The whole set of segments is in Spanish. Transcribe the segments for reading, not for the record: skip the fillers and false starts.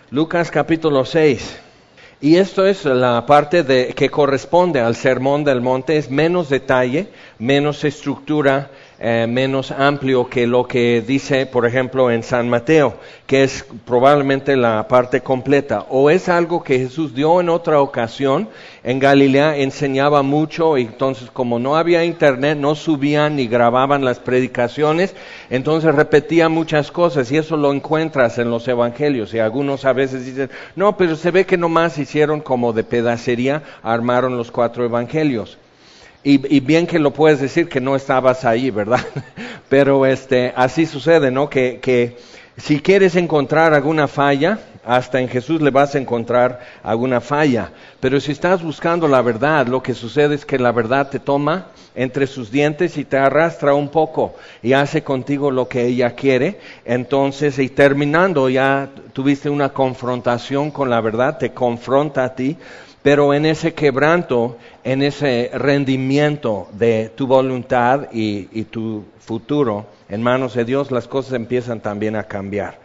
Lucas capítulo 6. Y esto es la parte que corresponde al Sermón del Monte, es menos detalle, menos estructura, menos amplio que lo que dice, por ejemplo, en San Mateo, que es probablemente la parte completa. O es algo que Jesús dio en otra ocasión, en Galilea enseñaba mucho, y entonces como no había internet, no subían ni grababan las predicaciones, entonces repetía muchas cosas, y eso lo encuentras en los evangelios, y algunos a veces dicen, no, pero se ve que nomás hicieron como de pedacería, armaron los 4 evangelios. Y bien que lo puedes decir que no estabas ahí, ¿verdad? Pero así sucede, ¿no? Que si quieres encontrar alguna falla, hasta en Jesús le vas a encontrar alguna falla. Pero si estás buscando la verdad, lo que sucede es que la verdad te toma entre sus dientes y te arrastra un poco y hace contigo lo que ella quiere. Entonces, y terminando, ya tuviste una confrontación con la verdad, te confronta a ti. Pero en ese quebranto, en ese rendimiento de tu voluntad y tu futuro en manos de Dios, las cosas empiezan también a cambiar.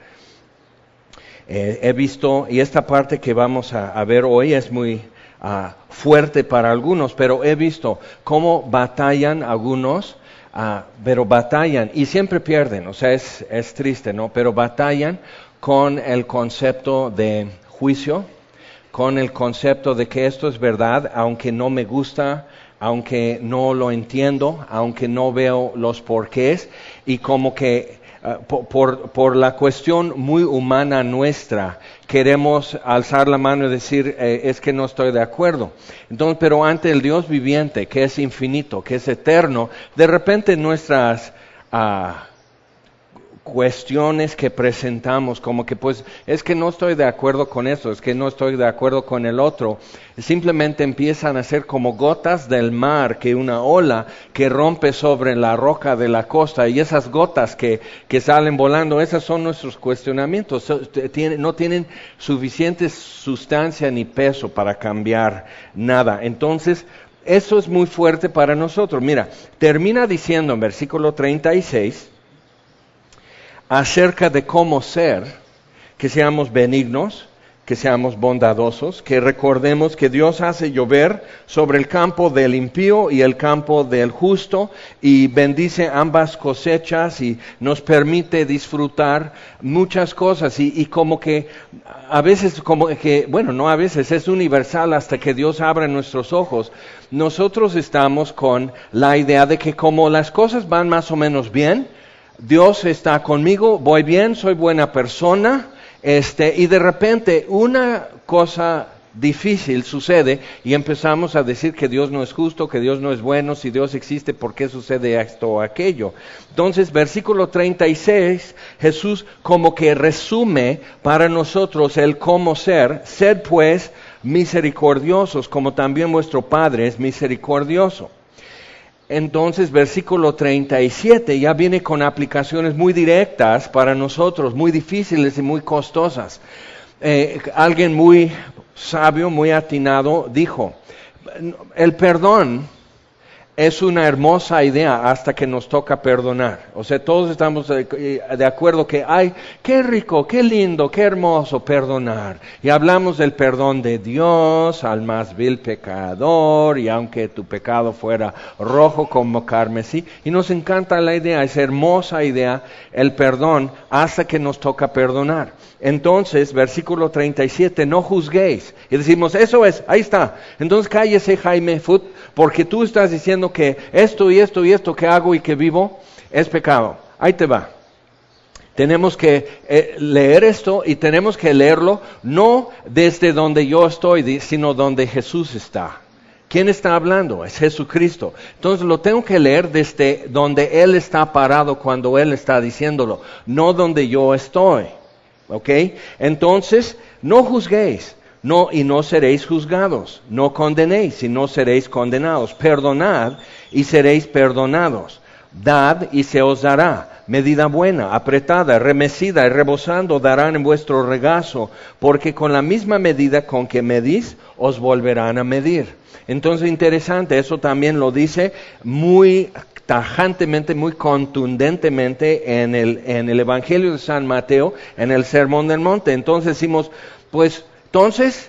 He visto, y esta parte que vamos a ver hoy es muy fuerte para algunos, pero he visto cómo batallan algunos, pero batallan y siempre pierden, o sea, es triste, ¿no? Pero batallan con el concepto de juicio, con el concepto de que esto es verdad, aunque no me gusta, aunque no lo entiendo, aunque no veo los porqués, y como que por la cuestión muy humana nuestra, queremos alzar la mano y decir, es que no estoy de acuerdo. Entonces, pero ante el Dios viviente, que es infinito, que es eterno, de repente nuestras cuestiones que presentamos, como que pues es que no estoy de acuerdo con eso, es que no estoy de acuerdo con el otro, simplemente empiezan a ser como gotas del mar, que una ola que rompe sobre la roca de la costa, y esas gotas que salen volando, esas son nuestros cuestionamientos, no tienen suficiente sustancia ni peso para cambiar nada. Entonces, eso es muy fuerte para nosotros. Mira, termina diciendo en versículo 36, acerca de cómo ser, que seamos benignos, que seamos bondadosos, que recordemos que Dios hace llover sobre el campo del impío y el campo del justo, y bendice ambas cosechas y nos permite disfrutar muchas cosas, y como que a veces, bueno, no a veces, es universal hasta que Dios abra nuestros ojos. Nosotros estamos con la idea de que como las cosas van más o menos bien, Dios está conmigo, voy bien, soy buena persona, y de repente una cosa difícil sucede y empezamos a decir que Dios no es justo, que Dios no es bueno, si Dios existe, ¿por qué sucede esto o aquello? Entonces, versículo 36, Jesús como que resume para nosotros el cómo ser, sed pues misericordiosos, como también vuestro Padre es misericordioso. Entonces, versículo 37 ya viene con aplicaciones muy directas para nosotros, muy difíciles y muy costosas. Alguien muy sabio, muy atinado, dijo, el perdón es una hermosa idea hasta que nos toca perdonar. O sea, todos estamos de acuerdo que, ay, qué rico, qué lindo, qué hermoso perdonar. Y hablamos del perdón de Dios al más vil pecador, y aunque tu pecado fuera rojo como carmesí, y nos encanta la idea, esa hermosa idea, el perdón, hasta que nos toca perdonar. Entonces, versículo 37, no juzguéis. Y decimos, eso es, ahí está. Entonces cállese, Jaime Foot, porque tú estás diciendo que esto y esto y esto que hago y que vivo es pecado. Ahí te va. Tenemos que leer esto, y tenemos que leerlo no desde donde yo estoy, sino donde Jesús está. ¿Quién está hablando? Es Jesucristo. Entonces lo tengo que leer desde donde Él está parado cuando Él está diciéndolo, no donde yo estoy. ¿Ok? Entonces, no juzguéis, y no seréis juzgados. No condenéis, y no seréis condenados. Perdonad, y seréis perdonados. Dad, y se os dará. Medida buena, apretada, remecida y rebosando darán en vuestro regazo, porque con la misma medida con que medís, os volverán a medir. Entonces, interesante, eso también lo dice muy tajantemente, muy contundentemente en el Evangelio de San Mateo, en el Sermón del Monte. Entonces decimos, pues, entonces,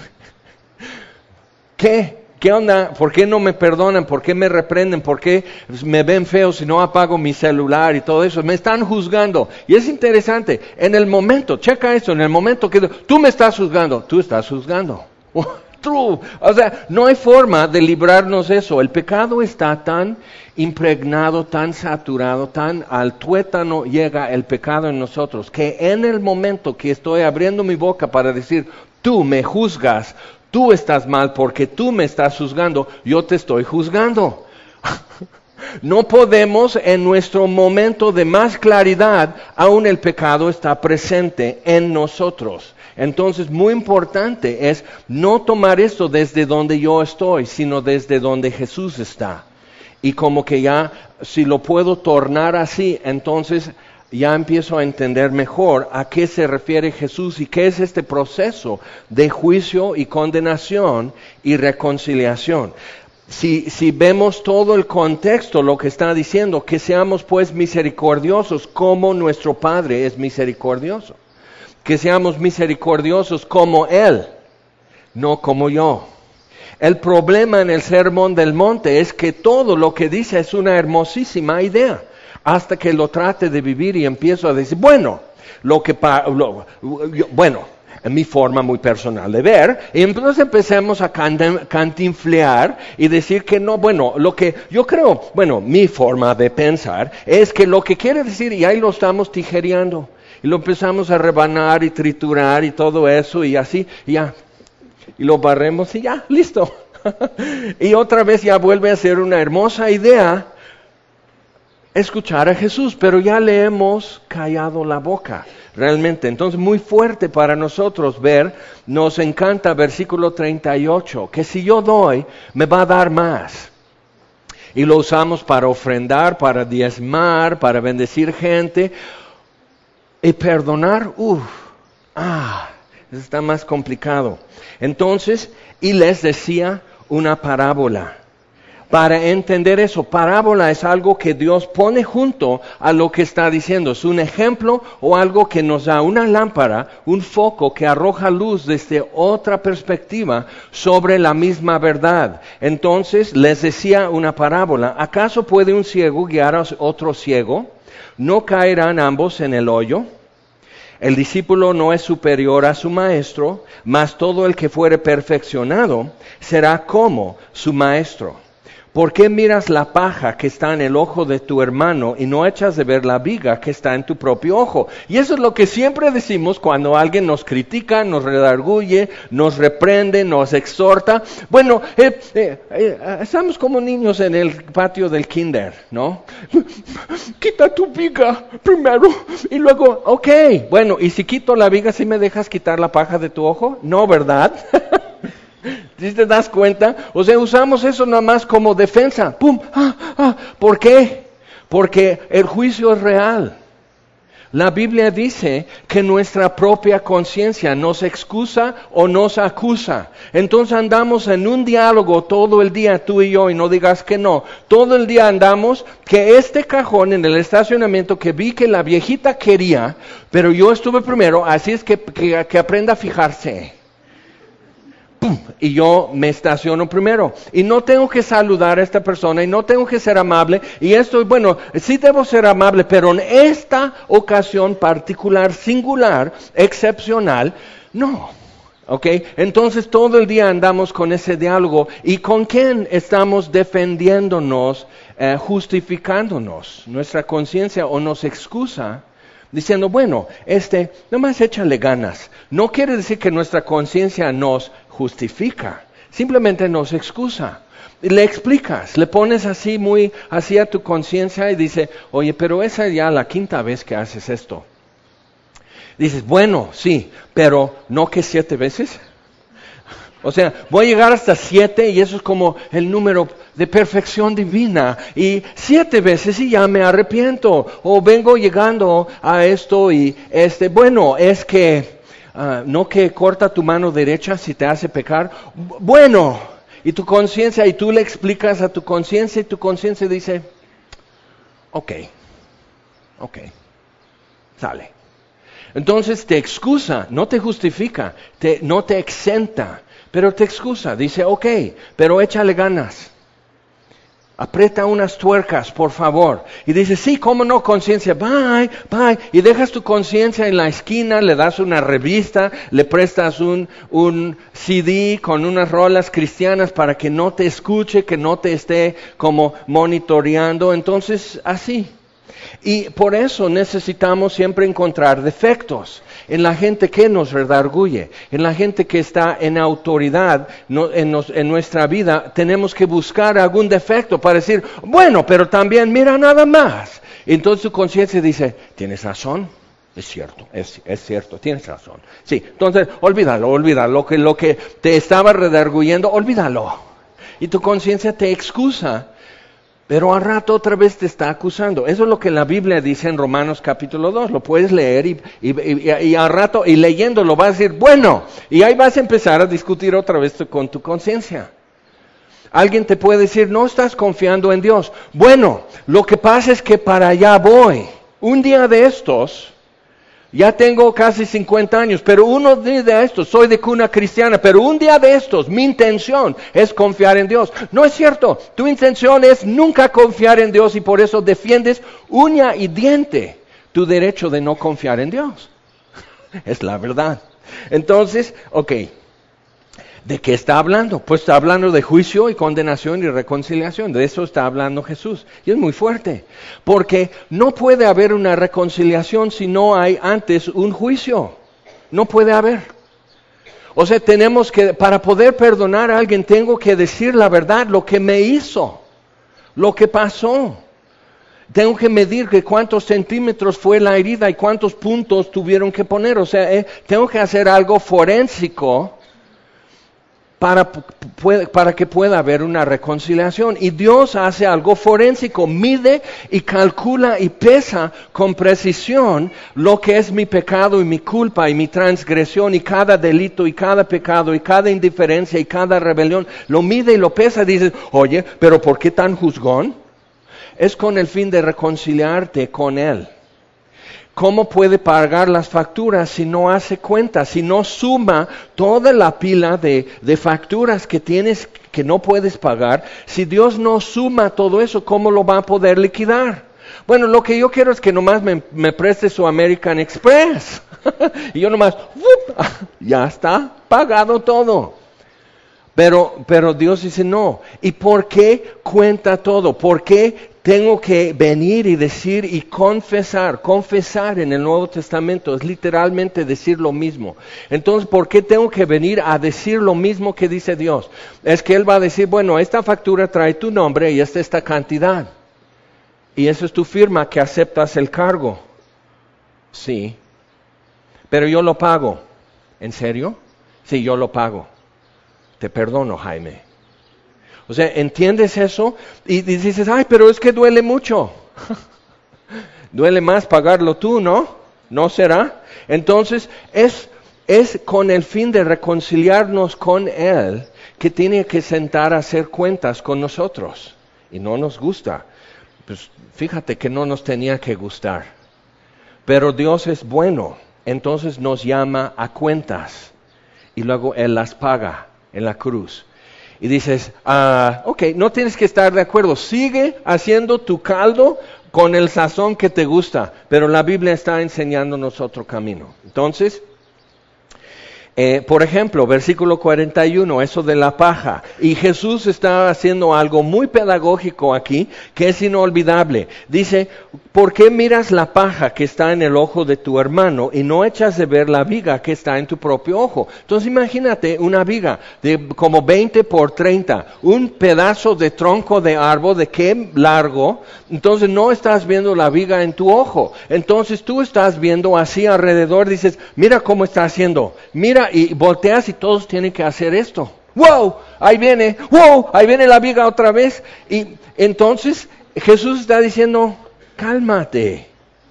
¿qué? ¿Qué onda? ¿Por qué no me perdonan? ¿Por qué me reprenden? ¿Por qué me ven feo si no apago mi celular y todo eso? Me están juzgando. Y es interesante, en el momento, checa esto, en el momento que tú me estás juzgando, tú estás juzgando. True. O sea, no hay forma de librarnos de eso. El pecado está tan impregnado, tan saturado, tan al tuétano llega el pecado en nosotros, que en el momento que estoy abriendo mi boca para decir, tú me juzgas, tú estás mal porque tú me estás juzgando, yo te estoy juzgando. No podemos en nuestro momento de más claridad, aún el pecado está presente en nosotros. Entonces, muy importante es no tomar esto desde donde yo estoy, sino desde donde Jesús está. Y como que ya, si lo puedo tornar así, entonces ya empiezo a entender mejor a qué se refiere Jesús y qué es este proceso de juicio y condenación y reconciliación. Si vemos todo el contexto, lo que está diciendo, que seamos pues misericordiosos como nuestro Padre es misericordioso. Que seamos misericordiosos como Él, no como yo. El problema en el Sermón del Monte es que todo lo que dice es una hermosísima idea, hasta que lo trate de vivir y empiezo a decir, bueno, en mi forma muy personal de ver, y entonces empecemos a cantinflear y decir que no, bueno, lo que yo creo, bueno, mi forma de pensar es que lo que quiere decir, y ahí lo estamos tijereando, y lo empezamos a rebanar y triturar y todo eso, y así, y ya, y lo barremos y ya, listo. Y otra vez ya vuelve a ser una hermosa idea escuchar a Jesús, pero ya le hemos callado la boca, realmente. Entonces, muy fuerte para nosotros ver, nos encanta versículo 38, que si yo doy, me va a dar más. Y lo usamos para ofrendar, para diezmar, para bendecir gente. Y perdonar, está más complicado. Entonces, y les decía una parábola. Para entender eso, parábola es algo que Dios pone junto a lo que está diciendo. Es un ejemplo o algo que nos da una lámpara, un foco que arroja luz desde otra perspectiva sobre la misma verdad. Entonces, les decía una parábola. ¿Acaso puede un ciego guiar a otro ciego? ¿No caerán ambos en el hoyo? El discípulo no es superior a su maestro, mas todo el que fuere perfeccionado será como su maestro. ¿Por qué miras la paja que está en el ojo de tu hermano y no echas de ver la viga que está en tu propio ojo? Y eso es lo que siempre decimos cuando alguien nos critica, nos redarguye, nos reprende, nos exhorta. Bueno, estamos como niños en el patio del kinder, ¿no? Quita tu viga primero y luego, ok, bueno, ¿y si quito la viga, sí me dejas quitar la paja de tu ojo? No, ¿verdad? ¿Sí te das cuenta? O sea, usamos eso nada más como defensa. ¡Pum! ¿Por qué? Porque el juicio es real. La Biblia dice que nuestra propia conciencia nos excusa o nos acusa. Entonces andamos en un diálogo todo el día, tú y yo, y no digas que no. Todo el día andamos que este cajón en el estacionamiento que vi que la viejita quería, pero yo estuve primero, así es que aprenda a fijarse. ¡Pum! Y yo me estaciono primero. Y no tengo que saludar a esta persona y no tengo que ser amable. Y esto, bueno, sí debo ser amable, pero en esta ocasión particular, singular, excepcional, no. ¿Ok? Entonces todo el día andamos con ese diálogo. ¿Y con quién estamos defendiéndonos, justificándonos? Nuestra conciencia o nos excusa diciendo, bueno, nomás échale ganas. No quiere decir que nuestra conciencia nos justifica, simplemente nos excusa. Le explicas, le pones así a tu conciencia y dice, oye, pero esa es ya la quinta vez que haces esto. Dices, bueno, sí, pero no que 7 veces. O sea, voy a llegar hasta 7 y eso es como el número de perfección divina. Y 7 veces y ya me arrepiento. O vengo llegando a esto y bueno, es que no que corta tu mano derecha si te hace pecar. Bueno, y tu conciencia, y tú le explicas a tu conciencia y tu conciencia dice, Ok, sale. Entonces te excusa, no te justifica, no te exenta, pero te excusa. Dice, ok, pero échale ganas. Aprieta unas tuercas, por favor. Y dice, sí, cómo no, conciencia, bye. Y dejas tu conciencia en la esquina, le das una revista, le prestas un CD con unas rolas cristianas para que no te escuche, que no te esté como monitoreando. Entonces, así. Y por eso necesitamos siempre encontrar defectos en la gente que nos redarguye, en la gente que está en autoridad en nuestra vida. Tenemos que buscar algún defecto para decir, bueno, pero también mira nada más. Entonces tu conciencia dice, tienes razón, es cierto, tienes razón. Sí, entonces olvídalo, lo que te estaba redarguyendo, olvídalo. Y tu conciencia te excusa. Pero al rato otra vez te está acusando. Eso es lo que la Biblia dice en Romanos capítulo 2. Lo puedes leer y al rato, y leyéndolo vas a decir, bueno, y ahí vas a empezar a discutir otra vez con tu conciencia. Alguien te puede decir, no estás confiando en Dios. Bueno, lo que pasa es que para allá voy. Un día de estos, ya tengo casi 50 años, pero uno de estos, soy de cuna cristiana, pero un día de estos, mi intención es confiar en Dios. No es cierto, tu intención es nunca confiar en Dios y por eso defiendes uña y diente tu derecho de no confiar en Dios. Es la verdad. Entonces, ok, ¿de qué está hablando? Pues está hablando de juicio y condenación y reconciliación. De eso está hablando Jesús. Y es muy fuerte. Porque no puede haber una reconciliación si no hay antes un juicio. No puede haber. O sea, para poder perdonar a alguien, tengo que decir la verdad, lo que me hizo, lo que pasó. Tengo que medir que cuántos centímetros fue la herida y cuántos puntos tuvieron que poner. O sea, tengo que hacer algo forénsico para que pueda haber una reconciliación. Y Dios hace algo forénsico, mide y calcula y pesa con precisión lo que es mi pecado y mi culpa y mi transgresión y cada delito y cada pecado y cada indiferencia y cada rebelión. Lo mide y lo pesa y dices, oye, pero ¿por qué tan juzgón? Es con el fin de reconciliarte con Él. ¿Cómo puede pagar las facturas si no hace cuenta, si no suma toda la pila de facturas que tienes que no puedes pagar? Si Dios no suma todo eso, ¿cómo lo va a poder liquidar? Bueno, lo que yo quiero es que nomás me preste su American Express. Y yo nomás, ya está pagado todo. Pero Dios dice no. ¿Y por qué cuenta todo? ¿Por qué tengo que venir y decir y confesar? Confesar en el Nuevo Testamento es literalmente decir lo mismo. Entonces, ¿por qué tengo que venir a decir lo mismo que dice Dios? Es que Él va a decir, bueno, esta factura trae tu nombre y esta cantidad. Y eso es tu firma que aceptas el cargo. Sí. Pero yo lo pago. ¿En serio? Sí, yo lo pago. Te perdono, Jaime. O sea, ¿entiendes eso? Y dices, ay, pero es que duele mucho. Duele más pagarlo tú, ¿no? ¿No será? Entonces, es con el fin de reconciliarnos con Él que tiene que sentar a hacer cuentas con nosotros. Y no nos gusta. Pues fíjate que no nos tenía que gustar. Pero Dios es bueno. Entonces nos llama a cuentas. Y luego Él las paga en la cruz. Y dices, ok, no tienes que estar de acuerdo, sigue haciendo tu caldo con el sazón que te gusta, pero la Biblia está enseñándonos otro camino. Entonces, por ejemplo, versículo 41, eso de la paja. Y Jesús está haciendo algo muy pedagógico aquí, que es inolvidable. Dice, ¿por qué miras la paja que está en el ojo de tu hermano y no echas de ver la viga que está en tu propio ojo? Entonces imagínate una viga de como 20 por 30, un pedazo de tronco de árbol, ¿de qué largo? Entonces no estás viendo la viga en tu ojo. Entonces tú estás viendo así alrededor, dices, mira cómo está haciendo, mira, y volteas y todos tienen que hacer esto. ¡Wow! Ahí viene la viga otra vez. Y entonces Jesús está diciendo, cálmate.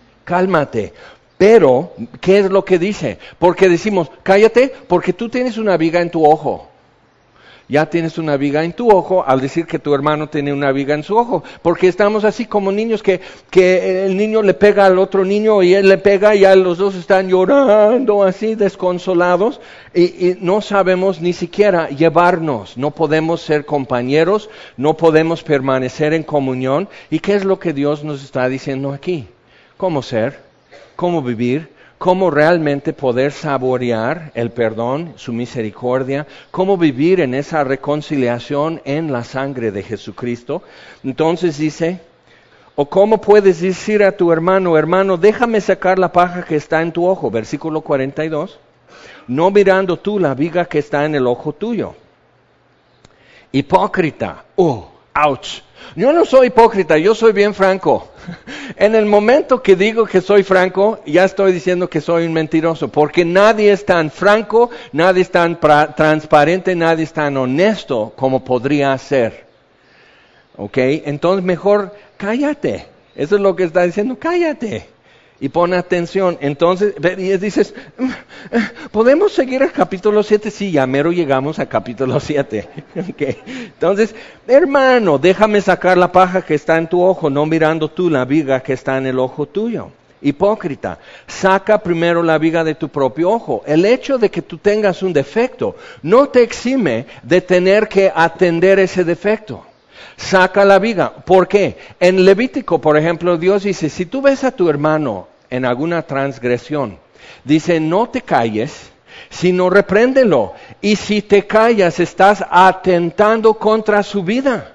Pero, ¿qué es lo que dice? Porque decimos, cállate, porque tú tienes una viga en tu ojo. Ya tienes una viga en tu ojo al decir que tu hermano tiene una viga en su ojo. Porque estamos así como niños que el niño le pega al otro niño y él le pega y ya los dos están llorando así desconsolados y no sabemos ni siquiera llevarnos. No podemos ser compañeros, no podemos permanecer en comunión. ¿Y qué es lo que Dios nos está diciendo aquí? ¿Cómo ser? ¿Cómo vivir? Cómo realmente poder saborear el perdón, su misericordia, cómo vivir en esa reconciliación en la sangre de Jesucristo. Entonces dice, o cómo puedes decir a tu hermano, hermano, déjame sacar la paja que está en tu ojo, versículo 42, no mirando tú la viga que está en el ojo tuyo. Hipócrita, ouch. Yo no soy hipócrita, yo soy bien franco. En el momento que digo que soy franco, ya estoy diciendo que soy un mentiroso, porque nadie es tan franco, nadie es tan transparente, nadie es tan honesto como podría ser. ¿Ok? Entonces mejor cállate. Eso es lo que está diciendo, cállate. Y pon atención. Entonces, y dices, ¿podemos seguir al capítulo 7? Sí, ya mero llegamos al capítulo 7. Okay. Entonces, hermano, déjame sacar la paja que está en tu ojo, no mirando tú la viga que está en el ojo tuyo. Hipócrita, saca primero la viga de tu propio ojo. El hecho de que tú tengas un defecto no te exime de tener que atender ese defecto. Saca la viga. ¿Por qué? En Levítico, por ejemplo, Dios dice, si tú ves a tu hermano en alguna transgresión, dice, no te calles, sino repréndelo. Y si te callas, estás atentando contra su vida.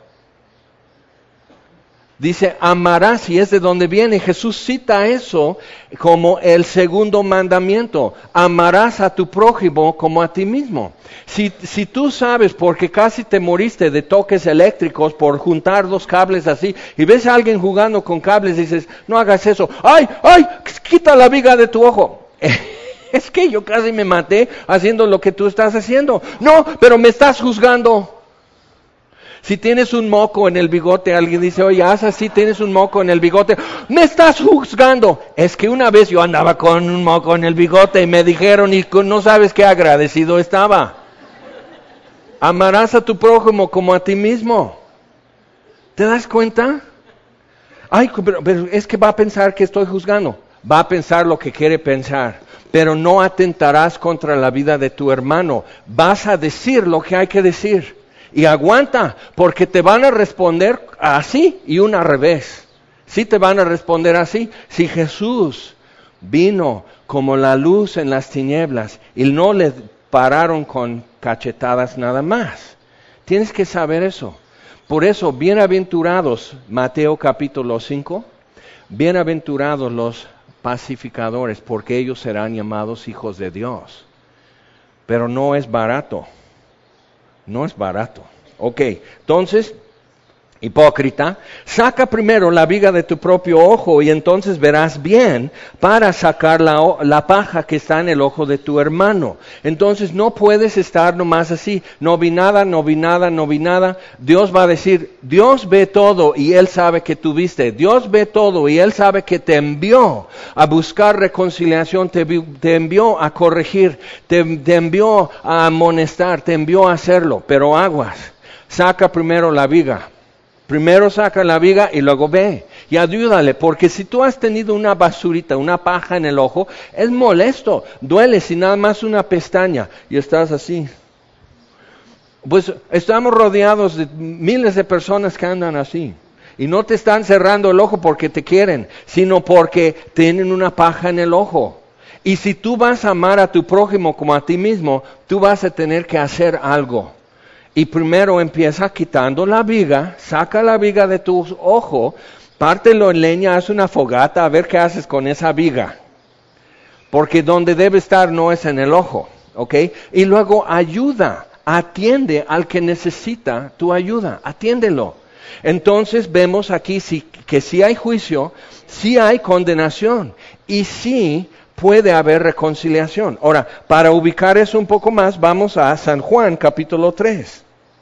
Dice, amarás, y es de donde viene. Jesús cita eso como el segundo mandamiento. Amarás a tu prójimo como a ti mismo. Si tú sabes, porque casi te moriste de toques eléctricos por juntar dos cables así, y ves a alguien jugando con cables, dices, no hagas eso. ¡Ay! Quita la viga de tu ojo. Es que yo casi me maté haciendo lo que tú estás haciendo. No, pero me estás juzgando. Si tienes un moco en el bigote, alguien dice, oye, haz así, tienes un moco en el bigote. ¡Me estás juzgando! Es que una vez yo andaba con un moco en el bigote y me dijeron, y no sabes qué agradecido estaba. Amarás a tu prójimo como a ti mismo. ¿Te das cuenta? Ay, pero es que va a pensar que estoy juzgando. Va a pensar lo que quiere pensar. Pero no atentarás contra la vida de tu hermano. Vas a decir lo que hay que decir. Y aguanta, porque te van a responder así y una al revés. Sí te van a responder así. Si Jesús vino como la luz en las tinieblas y no le pararon con cachetadas nada más. Tienes que saber eso. Por eso, bienaventurados, Mateo capítulo 5, bienaventurados los pacificadores, porque ellos serán llamados hijos de Dios. Pero no es barato. No es barato. Ok, entonces, hipócrita, saca primero la viga de tu propio ojo y entonces verás bien para sacar la paja que está en el ojo de tu hermano. Entonces no puedes estar nomás así, no vi nada. Dios va a decir, Dios ve todo y Él sabe que tú viste. Dios ve todo y Él sabe que te envió a buscar reconciliación, te envió a corregir, te envió a amonestar, te envió a hacerlo. Pero aguas, saca primero la viga. Primero saca la viga y luego ve y ayúdale, porque si tú has tenido una basurita, una paja en el ojo, es molesto, duele si nada más una pestaña y estás así. Pues estamos rodeados de miles de personas que andan así y no te están cerrando el ojo porque te quieren, sino porque tienen una paja en el ojo. Y si tú vas a amar a tu prójimo como a ti mismo, tú vas a tener que hacer algo. Y primero empieza quitando la viga, saca la viga de tu ojo, pártelo en leña, haz una fogata, a ver qué haces con esa viga. Porque donde debe estar no es en el ojo, ¿ok? Y luego ayuda, atiende al que necesita tu ayuda, atiéndelo. Entonces vemos aquí que sí hay juicio, sí hay condenación y sí puede haber reconciliación. Ahora, para ubicar eso un poco más, vamos a San Juan capítulo 3.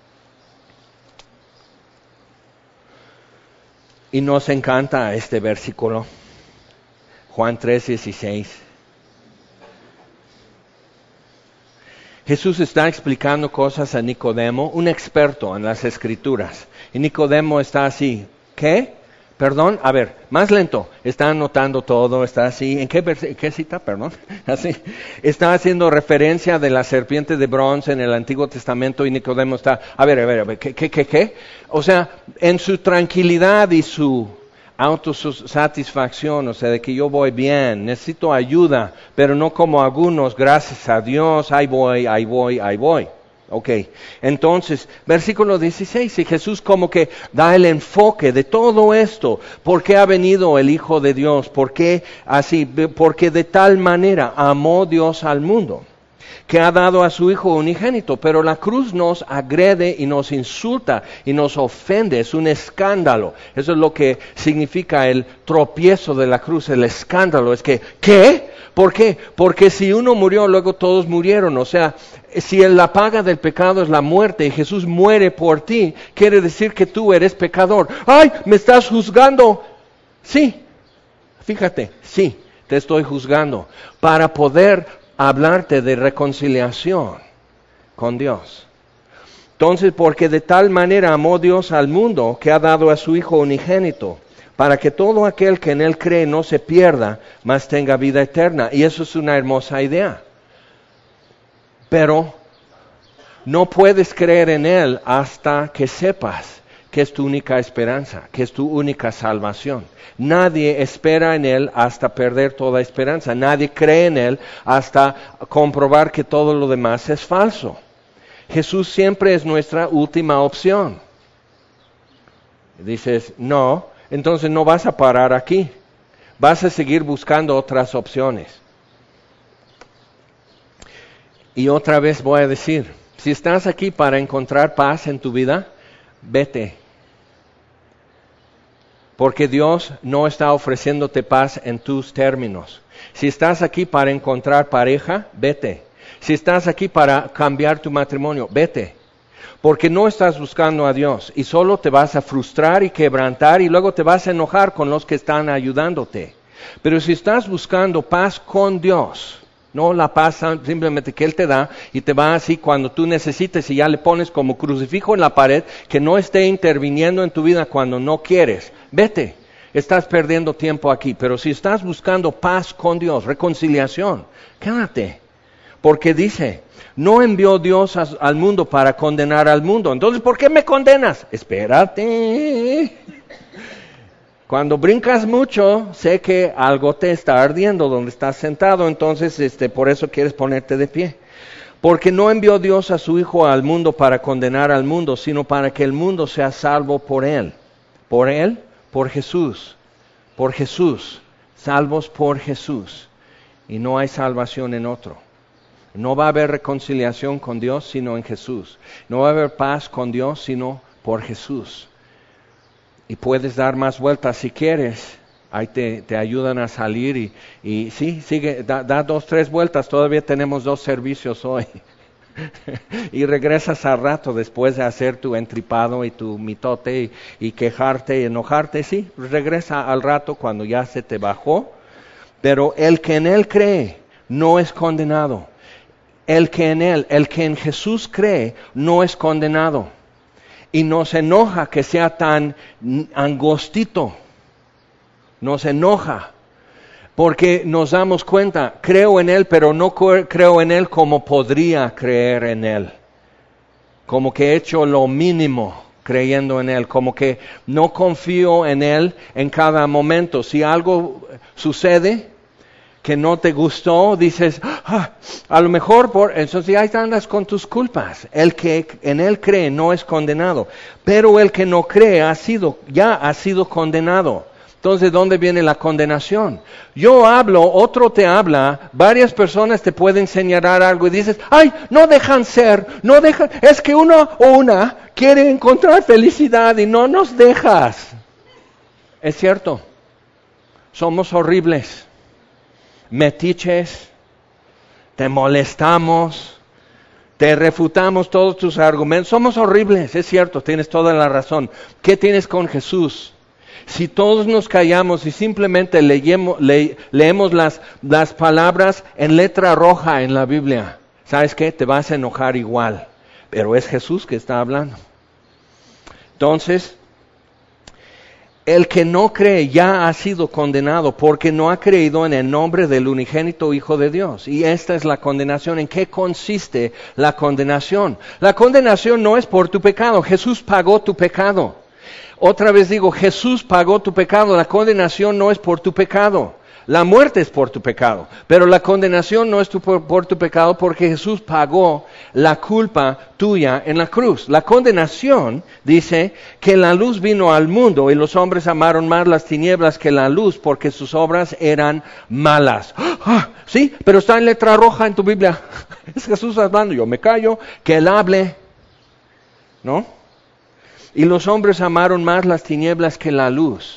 Y nos encanta este versículo, Juan 3:16. Jesús está explicando cosas a Nicodemo, un experto en las Escrituras. Y Nicodemo está así, ¿qué? Perdón, a ver, más lento. Está anotando todo, está así. ¿En qué cita? Perdón. Así. Está haciendo referencia de la serpiente de bronce en el Antiguo Testamento y Nicodemo está, a ver, ¿qué? O sea, en su tranquilidad y su autosatisfacción, o sea, de que yo voy bien, necesito ayuda, pero no como algunos, gracias a Dios, ahí voy. Ok, entonces, versículo 16, y Jesús como que da el enfoque de todo esto. ¿Por qué ha venido el Hijo de Dios? ¿Por qué así? Porque de tal manera amó Dios al mundo, que ha dado a su Hijo unigénito. Pero la cruz nos agrede y nos insulta y nos ofende, es un escándalo. Eso es lo que significa el tropiezo de la cruz, el escándalo. Es que, ¿qué? ¿Por qué? Porque si uno murió, luego todos murieron. O sea, si la paga del pecado es la muerte y Jesús muere por ti, quiere decir que tú eres pecador. ¡Ay, me estás juzgando! Sí, fíjate, sí, te estoy juzgando para poder hablarte de reconciliación con Dios. Entonces, porque de tal manera amó Dios al mundo que ha dado a su Hijo unigénito, para que todo aquel que en Él cree no se pierda, mas tenga vida eterna. Y eso es una hermosa idea. Pero no puedes creer en Él hasta que sepas que es tu única esperanza, que es tu única salvación. Nadie espera en Él hasta perder toda esperanza. Nadie cree en Él hasta comprobar que todo lo demás es falso. Jesús siempre es nuestra última opción. Dices, no, entonces no vas a parar aquí. Vas a seguir buscando otras opciones. Y otra vez voy a decir, si estás aquí para encontrar paz en tu vida, vete. Porque Dios no está ofreciéndote paz en tus términos. Si estás aquí para encontrar pareja, vete. Si estás aquí para cambiar tu matrimonio, vete. Porque no estás buscando a Dios y solo te vas a frustrar y quebrantar y luego te vas a enojar con los que están ayudándote. Pero si estás buscando paz con Dios, no la paz simplemente que Él te da y te va así cuando tú necesites y ya le pones como crucifijo en la pared, que no esté interviniendo en tu vida cuando no quieres, vete. Estás perdiendo tiempo aquí. Pero si estás buscando paz con Dios, reconciliación, quédate. Porque dice, no envió Dios al mundo para condenar al mundo. Entonces, ¿por qué me condenas? Espérate. Cuando brincas mucho, sé que algo te está ardiendo donde estás sentado, entonces por eso quieres ponerte de pie. Porque no envió Dios a su Hijo al mundo para condenar al mundo, sino para que el mundo sea salvo por Él. ¿Por Él? Por Jesús. Por Jesús. Salvos por Jesús. Y no hay salvación en otro. No va a haber reconciliación con Dios sino en Jesús. No va a haber paz con Dios sino por Jesús. Y puedes dar más vueltas si quieres. Ahí te ayudan a salir y sí, sigue, da 2, 3 vueltas. Todavía tenemos 2 servicios hoy. Y regresas al rato después de hacer tu entripado y tu mitote y quejarte y enojarte. Sí, regresa al rato cuando ya se te bajó. Pero el que en Él cree no es condenado. El que en Jesús cree no es condenado. Y nos enoja que sea tan angostito. Nos enoja. Porque nos damos cuenta, creo en Él, pero no creo en Él como podría creer en Él. Como que he hecho lo mínimo creyendo en Él. Como que no confío en Él en cada momento. Si algo sucede que no te gustó, dices, a lo mejor, entonces ahí andas con tus culpas. El que en Él cree no es condenado, pero el que no cree ya ha sido condenado. Entonces, ¿dónde viene la condenación? Yo hablo, otro te habla, varias personas te pueden señalar algo y dices, no dejan ser, es que uno o una quiere encontrar felicidad y no nos dejas. Es cierto, somos horribles. Metiches, te molestamos, te refutamos todos tus argumentos, somos horribles, es cierto, tienes toda la razón. ¿Qué tienes con Jesús? Si todos nos callamos y simplemente leemos las palabras en letra roja en la Biblia, ¿sabes qué? Te vas a enojar igual, pero es Jesús que está hablando. Entonces, el que no cree ya ha sido condenado porque no ha creído en el nombre del unigénito Hijo de Dios. Y esta es la condenación. ¿En qué consiste la condenación? La condenación no es por tu pecado. Jesús pagó tu pecado. Otra vez digo, Jesús pagó tu pecado. La condenación no es por tu pecado. La muerte es por tu pecado, pero la condenación no es por tu pecado porque Jesús pagó la culpa tuya en la cruz. La condenación dice que la luz vino al mundo y los hombres amaron más las tinieblas que la luz porque sus obras eran malas. Sí, pero está en letra roja en tu Biblia. Es Jesús hablando, yo me callo, que Él hable, ¿no? Y los hombres amaron más las tinieblas que la luz,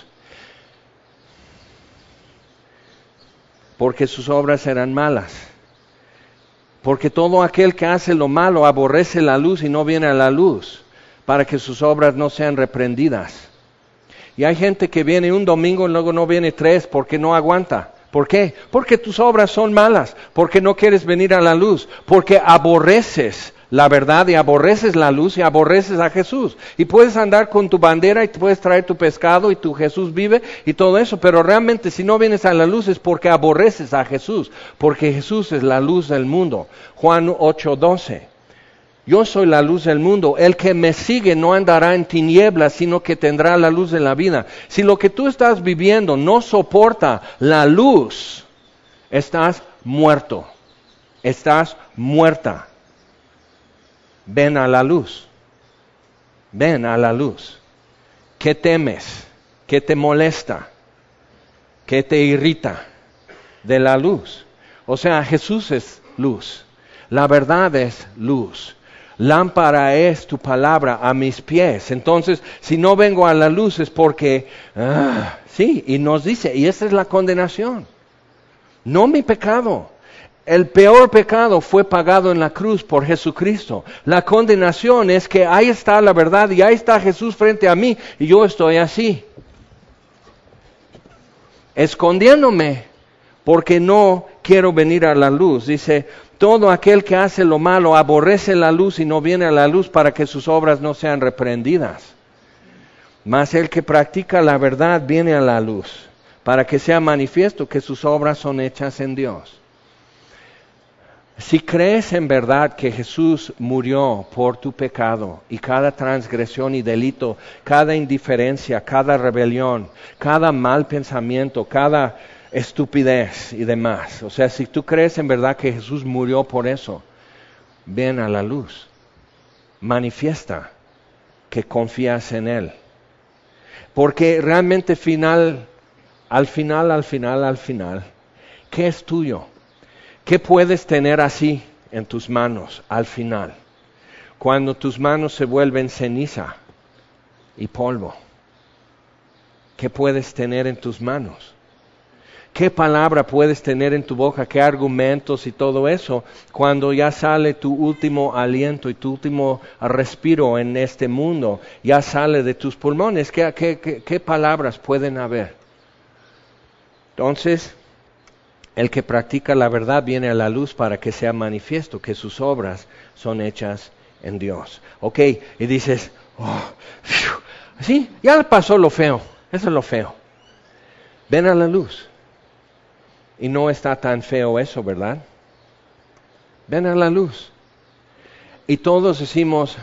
porque sus obras eran malas. Porque todo aquel que hace lo malo aborrece la luz y no viene a la luz, para que sus obras no sean reprendidas. Y hay gente que viene un domingo y luego no viene 3 porque no aguanta. ¿Por qué? Porque tus obras son malas, porque no quieres venir a la luz, porque aborreces la verdad y aborreces la luz y aborreces a Jesús. Y puedes andar con tu bandera y puedes traer tu pescado y tu Jesús vive y todo eso, pero realmente si no vienes a la luz es porque aborreces a Jesús, porque Jesús es la luz del mundo. Juan 8:12. Yo soy la luz del mundo. El que me sigue no andará en tinieblas, sino que tendrá la luz de la vida. Si lo que tú estás viviendo no soporta la luz, estás muerto. Estás muerta. Ven a la luz. Ven a la luz. ¿Qué temes? ¿Qué te molesta? ¿Qué te irrita de la luz? O sea, Jesús es luz. La verdad es luz. Lámpara es tu palabra a mis pies. Entonces, si no vengo a la luz es porque, sí, y nos dice, y esa es la condenación. No mi pecado. El peor pecado fue pagado en la cruz por Jesucristo. La condenación es que ahí está la verdad y ahí está Jesús frente a mí y yo estoy así, escondiéndome porque no quiero venir a la luz. Dice, todo aquel que hace lo malo aborrece la luz y no viene a la luz para que sus obras no sean reprendidas. Mas el que practica la verdad viene a la luz para que sea manifiesto que sus obras son hechas en Dios. Si crees en verdad que Jesús murió por tu pecado y cada transgresión y delito, cada indiferencia, cada rebelión, cada mal pensamiento, cada estupidez y demás, o sea, si tú crees en verdad que Jesús murió por eso, ven a la luz, manifiesta que confías en Él. Porque realmente al final, ¿qué es tuyo? ¿Qué puedes tener así en tus manos al final? Cuando tus manos se vuelven ceniza y polvo. ¿Qué puedes tener en tus manos? ¿Qué palabra puedes tener en tu boca? ¿Qué argumentos y todo eso? Cuando ya sale tu último aliento y tu último respiro en este mundo, ya sale de tus pulmones. ¿Qué palabras pueden haber? Entonces, el que practica la verdad viene a la luz para que sea manifiesto que sus obras son hechas en Dios. Ok, y dices, sí, ya pasó lo feo, eso es lo feo. Ven a la luz. Y no está tan feo eso, ¿verdad? Ven a la luz. Y todos decimos,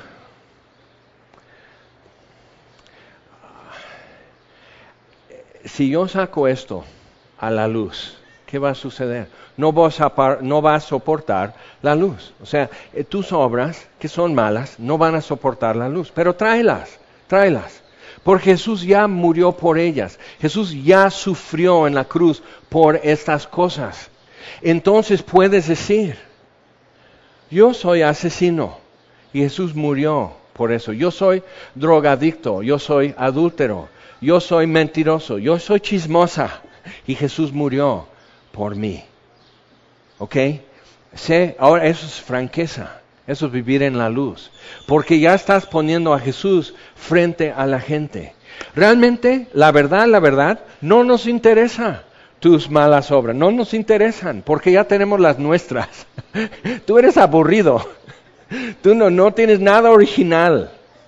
si yo saco esto a la luz, ¿qué va a suceder? No vas a soportar la luz. O sea, tus obras, que son malas, no van a soportar la luz. Pero tráelas. Porque Jesús ya murió por ellas. Jesús ya sufrió en la cruz por estas cosas. Entonces puedes decir, yo soy asesino y Jesús murió por eso. Yo soy drogadicto, yo soy adúltero, yo soy mentiroso, yo soy chismosa y Jesús murió por mí. ¿Ok? Ahora eso es franqueza. Eso es vivir en la luz. Porque ya estás poniendo a Jesús frente a la gente. Realmente, la verdad, no nos interesa. tus malas obras. No nos interesan, porque ya tenemos las nuestras. Tú eres aburrido. Tú no tienes nada original.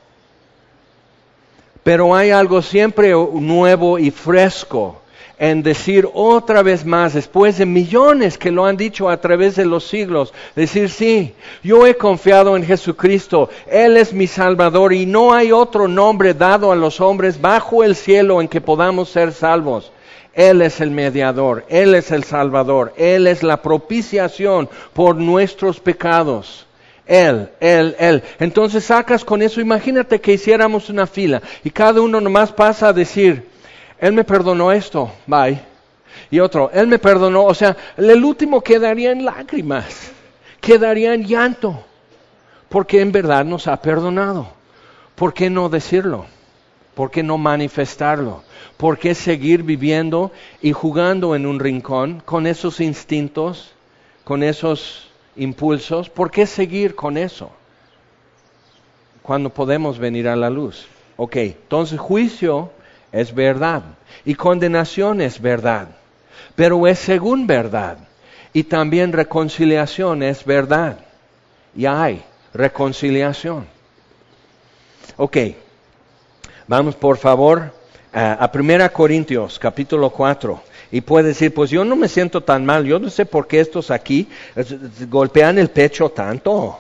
Pero hay algo siempre nuevo y fresco en decir otra vez más, después de millones que lo han dicho a través de los siglos, decir sí, yo he confiado en Jesucristo, Él es mi Salvador y no hay otro nombre dado a los hombres bajo el cielo en que podamos ser salvos. Él es el mediador, Él es el Salvador, Él es la propiciación por nuestros pecados. Él. Entonces sacas con eso, imagínate que hiciéramos una fila y cada uno nomás pasa a decir, Él me perdonó esto, bye. Y otro, Él me perdonó, o sea, el último quedaría en lágrimas, quedaría en llanto, porque en verdad nos ha perdonado. ¿Por qué no decirlo? ¿Por qué no manifestarlo? ¿Por qué seguir viviendo y jugando en un rincón con esos instintos, con esos impulsos? ¿Por qué seguir con eso cuando podemos venir a la luz? Ok, entonces juicio es verdad y condenación es verdad, pero es según verdad. Y también reconciliación es verdad y hay reconciliación. Ok, vamos por favor a 1 Corintios capítulo 4. Y puede decir, pues yo no me siento tan mal, yo no sé por qué estos aquí golpean el pecho tanto.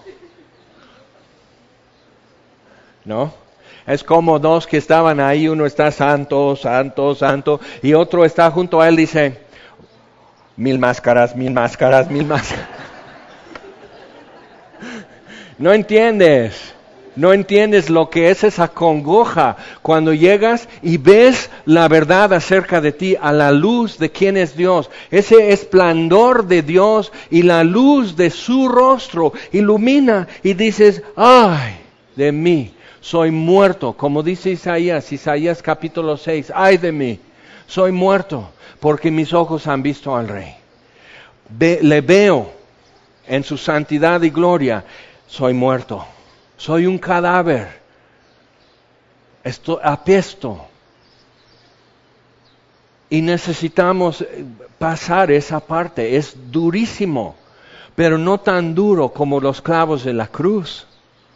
¿No? Es como dos que estaban ahí, uno está santo, santo, santo, y otro está junto a él, dice, 1000 máscaras, 1000 máscaras, 1000 máscaras. No entiendes lo que es esa congoja cuando llegas y ves la verdad acerca de ti a la luz de quién es Dios. Ese esplendor de Dios y la luz de su rostro ilumina y dices, ¡ay de mí! Soy muerto, como dice Isaías capítulo 6, ¡ay de mí! Soy muerto porque mis ojos han visto al Rey. Le veo en su santidad y gloria, soy muerto. Soy un cadáver, apesto y necesitamos pasar esa parte. Es durísimo, pero no tan duro como los clavos de la cruz.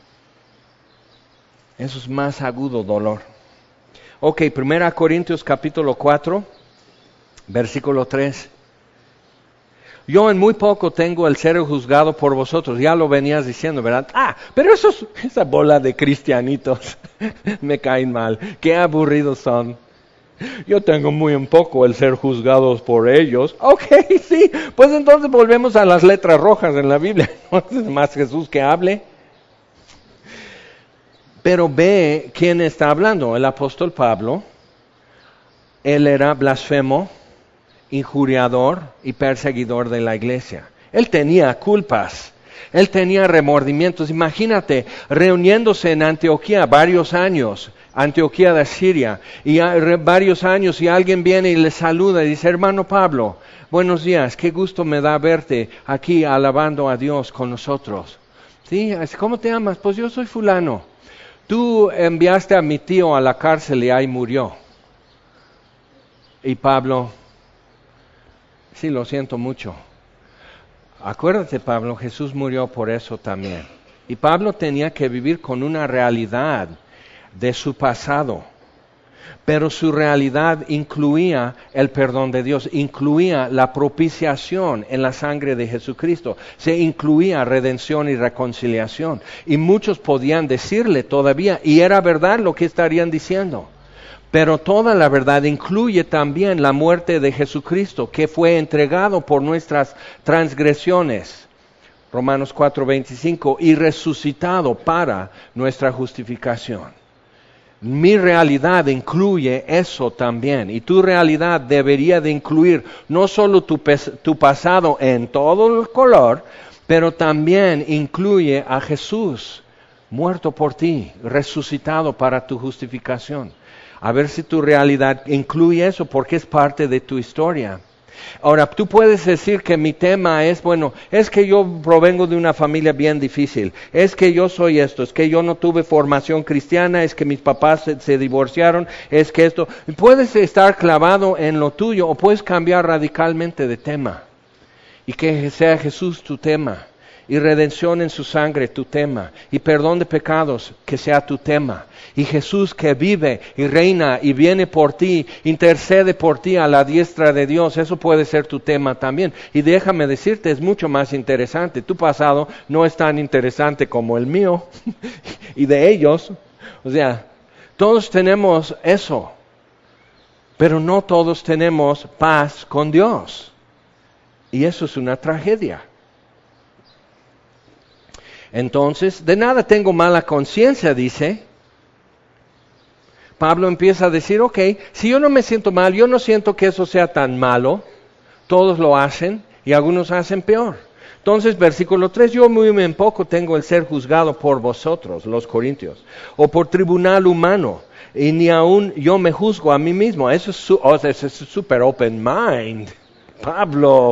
Eso es más agudo dolor. Ok, 1 Corintios capítulo 4, versículo 3. Yo en muy poco tengo el ser juzgado por vosotros. Ya lo venías diciendo, ¿verdad? Pero esa bola de cristianitos me caen mal. Qué aburridos son. Yo tengo muy en poco el ser juzgados por ellos. Ok, sí. Pues entonces volvemos a las letras rojas en la Biblia. No es más Jesús que hable. Pero ve quién está hablando. El apóstol Pablo. Él era blasfemo, injuriador y perseguidor de la iglesia. Él tenía culpas, él tenía remordimientos. Imagínate, reuniéndose en Antioquía varios años, Antioquía de Siria, y varios años, y alguien viene y le saluda y dice, hermano Pablo, buenos días, qué gusto me da verte aquí alabando a Dios con nosotros. ¿Sí? ¿Cómo te llamas? Pues yo soy fulano. Tú enviaste a mi tío a la cárcel y ahí murió. Y Pablo, sí, lo siento mucho. Acuérdate, Pablo, Jesús murió por eso también. Y Pablo tenía que vivir con una realidad de su pasado. Pero su realidad incluía el perdón de Dios, incluía la propiciación en la sangre de Jesucristo, se incluía redención y reconciliación. Y muchos podían decirle todavía, y era verdad lo que estarían diciendo. Pero toda la verdad incluye también la muerte de Jesucristo, que fue entregado por nuestras transgresiones, Romanos 4:25, y resucitado para nuestra justificación. Mi realidad incluye eso también, y tu realidad debería de incluir no solo tu pasado en todo el color, pero también incluye a Jesús, muerto por ti, resucitado para tu justificación. A ver si tu realidad incluye eso, porque es parte de tu historia. Ahora, tú puedes decir que mi tema es, bueno, es que yo provengo de una familia bien difícil, es que yo soy esto, es que yo no tuve formación cristiana, es que mis papás se divorciaron, es que esto. Puedes estar clavado en lo tuyo o puedes cambiar radicalmente de tema y que sea Jesús tu tema. Y redención en su sangre, tu tema. Y perdón de pecados, que sea tu tema. Y Jesús que vive y reina y viene por ti, intercede por ti a la diestra de Dios. Eso puede ser tu tema también. Y déjame decirte, es mucho más interesante. Tu pasado no es tan interesante como el mío y de ellos. O sea, todos tenemos eso. Pero no todos tenemos paz con Dios. Y eso es una tragedia. Entonces, de nada tengo mala conciencia, dice. Pablo empieza a decir, ok, si yo no me siento mal, yo no siento que eso sea tan malo. Todos lo hacen y algunos hacen peor. Entonces, versículo 3, yo muy en poco tengo el ser juzgado por vosotros, los corintios, o por tribunal humano, y ni aún yo me juzgo a mí mismo. Eso es súper open mind. Pablo,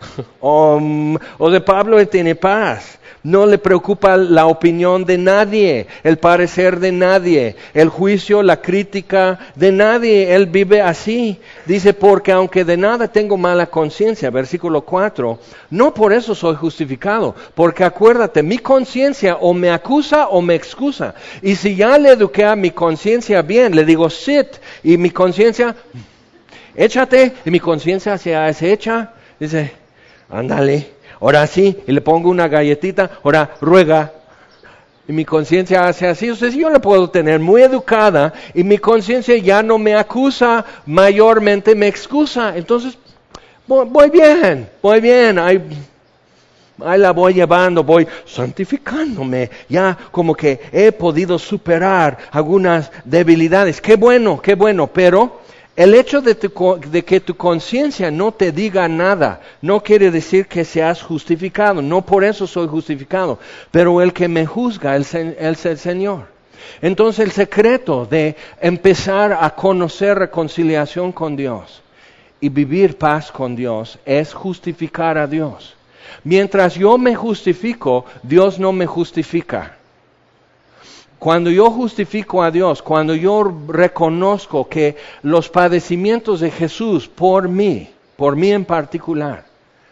Pablo tiene paz. No le preocupa la opinión de nadie, el parecer de nadie, el juicio, la crítica de nadie. Él vive así. Dice, porque aunque de nada tengo mala conciencia, versículo 4, no por eso soy justificado. Porque acuérdate, mi conciencia o me acusa o me excusa. Y si ya le eduqué a mi conciencia bien, le digo, sit, y mi conciencia, échate, y mi conciencia se echa, dice, ándale. Ahora sí, y le pongo una galletita, ahora ruega. Y mi conciencia hace así. O sea, yo la puedo tener muy educada y mi conciencia ya no me acusa, mayormente me excusa. Entonces, voy bien, ahí la voy llevando, voy santificándome. Ya como que he podido superar algunas debilidades. Qué bueno, pero el hecho de que tu conciencia no te diga nada, no quiere decir que seas justificado. No por eso soy justificado. Pero el que me juzga es el Señor. Entonces el secreto de empezar a conocer reconciliación con Dios y vivir paz con Dios es justificar a Dios. Mientras yo me justifico, Dios no me justifica. Cuando yo justifico a Dios, cuando yo reconozco que los padecimientos de Jesús por mí en particular,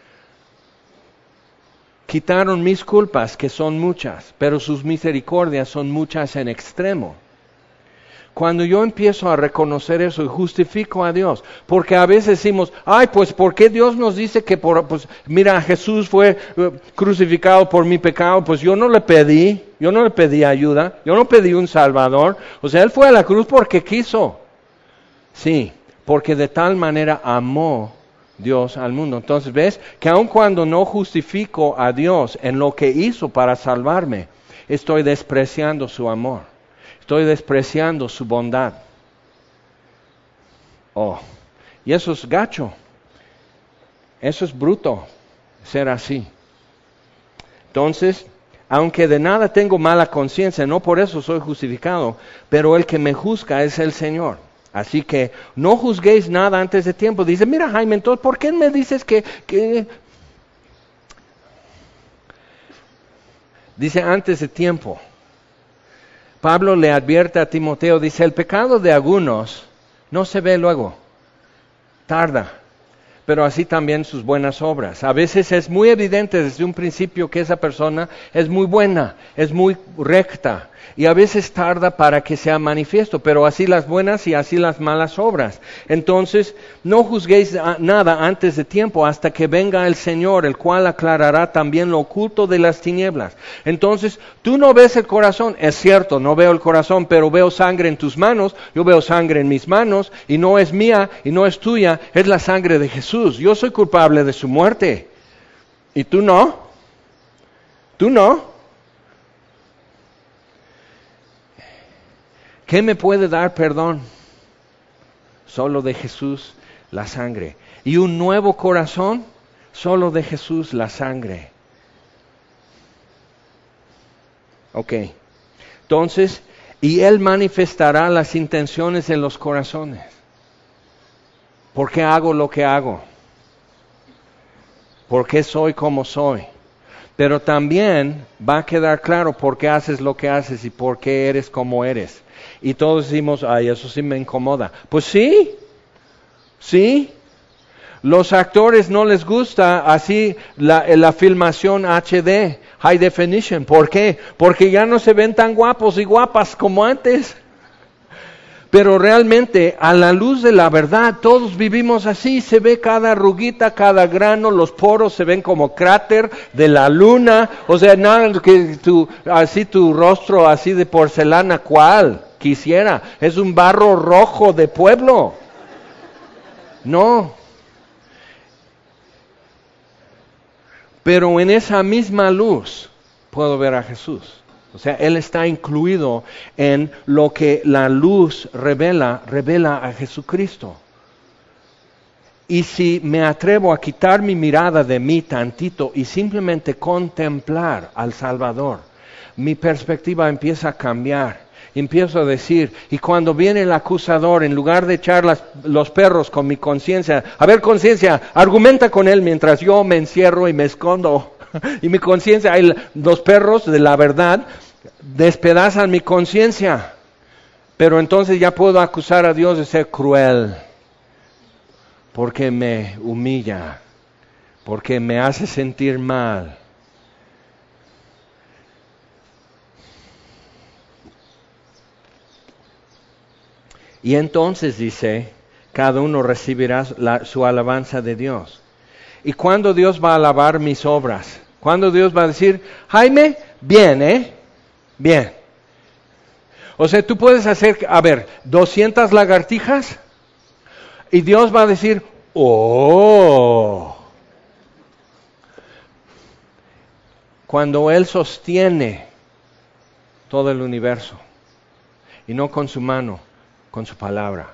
quitaron mis culpas, que son muchas, pero sus misericordias son muchas en extremo. Cuando yo empiezo a reconocer eso y justifico a Dios, porque a veces decimos, ay, pues, ¿por qué Dios nos dice que mira, Jesús fue crucificado por mi pecado? Pues yo no le pedí ayuda, yo no pedí un Salvador. O sea, Él fue a la cruz porque quiso. Sí, porque de tal manera amó Dios al mundo. Entonces, ¿ves? Que aun cuando no justifico a Dios en lo que hizo para salvarme, estoy despreciando su amor. Estoy despreciando su bondad. Y eso es gacho. Eso es bruto, ser así. Entonces, aunque de nada tengo mala conciencia, no por eso soy justificado, pero el que me juzga es el Señor. Así que no juzguéis nada antes de tiempo. Dice, mira Jaime, entonces, ¿por qué me dices que... Dice antes de tiempo. Pablo le advierte a Timoteo, dice, el pecado de algunos no se ve luego, tarda, pero así también sus buenas obras. A veces es muy evidente desde un principio que esa persona es muy buena, es muy recta, y a veces tarda para que sea manifiesto, pero así las buenas y así las malas obras. Entonces, no juzguéis nada antes de tiempo hasta que venga el Señor, el cual aclarará también lo oculto de las tinieblas. Entonces, tú no ves el corazón, es cierto, no veo el corazón, pero veo sangre en tus manos, yo veo sangre en mis manos, y no es mía y no es tuya, es la sangre de Jesús. Yo soy culpable de su muerte, y tú no. ¿Qué me puede dar perdón? Solo de Jesús la sangre. Y un nuevo corazón, solo de Jesús la sangre. Ok. Entonces, y Él manifestará las intenciones en los corazones. ¿Por qué hago lo que hago? por qué soy como soy. Pero también va a quedar claro por qué haces lo que haces y por qué eres como eres. Y todos decimos, ay, eso sí me incomoda. Pues sí, sí. Los actores no les gusta así la filmación HD, High Definition. ¿Por qué? Porque ya no se ven tan guapos y guapas como antes. Pero realmente, a la luz de la verdad, todos vivimos así, se ve cada arruguita, cada grano, los poros se ven como cráter de la luna, o sea, nada que así tu rostro así de porcelana, ¿cuál quisiera? Es un barro rojo de pueblo. No. Pero en esa misma luz puedo ver a Jesús. O sea, Él está incluido en lo que la luz revela a Jesucristo. Y si me atrevo a quitar mi mirada de mí tantito y simplemente contemplar al Salvador, mi perspectiva empieza a cambiar. Empiezo a decir, y cuando viene el acusador, en lugar de echar los perros con mi conciencia, a ver conciencia, argumenta con él mientras yo me encierro y me escondo. Y mi conciencia, los perros de la verdad despedazan mi conciencia. Pero entonces ya puedo acusar a Dios de ser cruel, porque me humilla, porque me hace sentir mal. Y entonces dice, cada uno recibirá su alabanza de Dios. ¿Y cuándo Dios va a alabar mis obras? ¿Cuándo Dios va a decir, Jaime, bien, bien? O sea, tú puedes hacer, 200 lagartijas y Dios va a decir, ¡oh! Cuando Él sostiene todo el universo y no con su mano, con su palabra.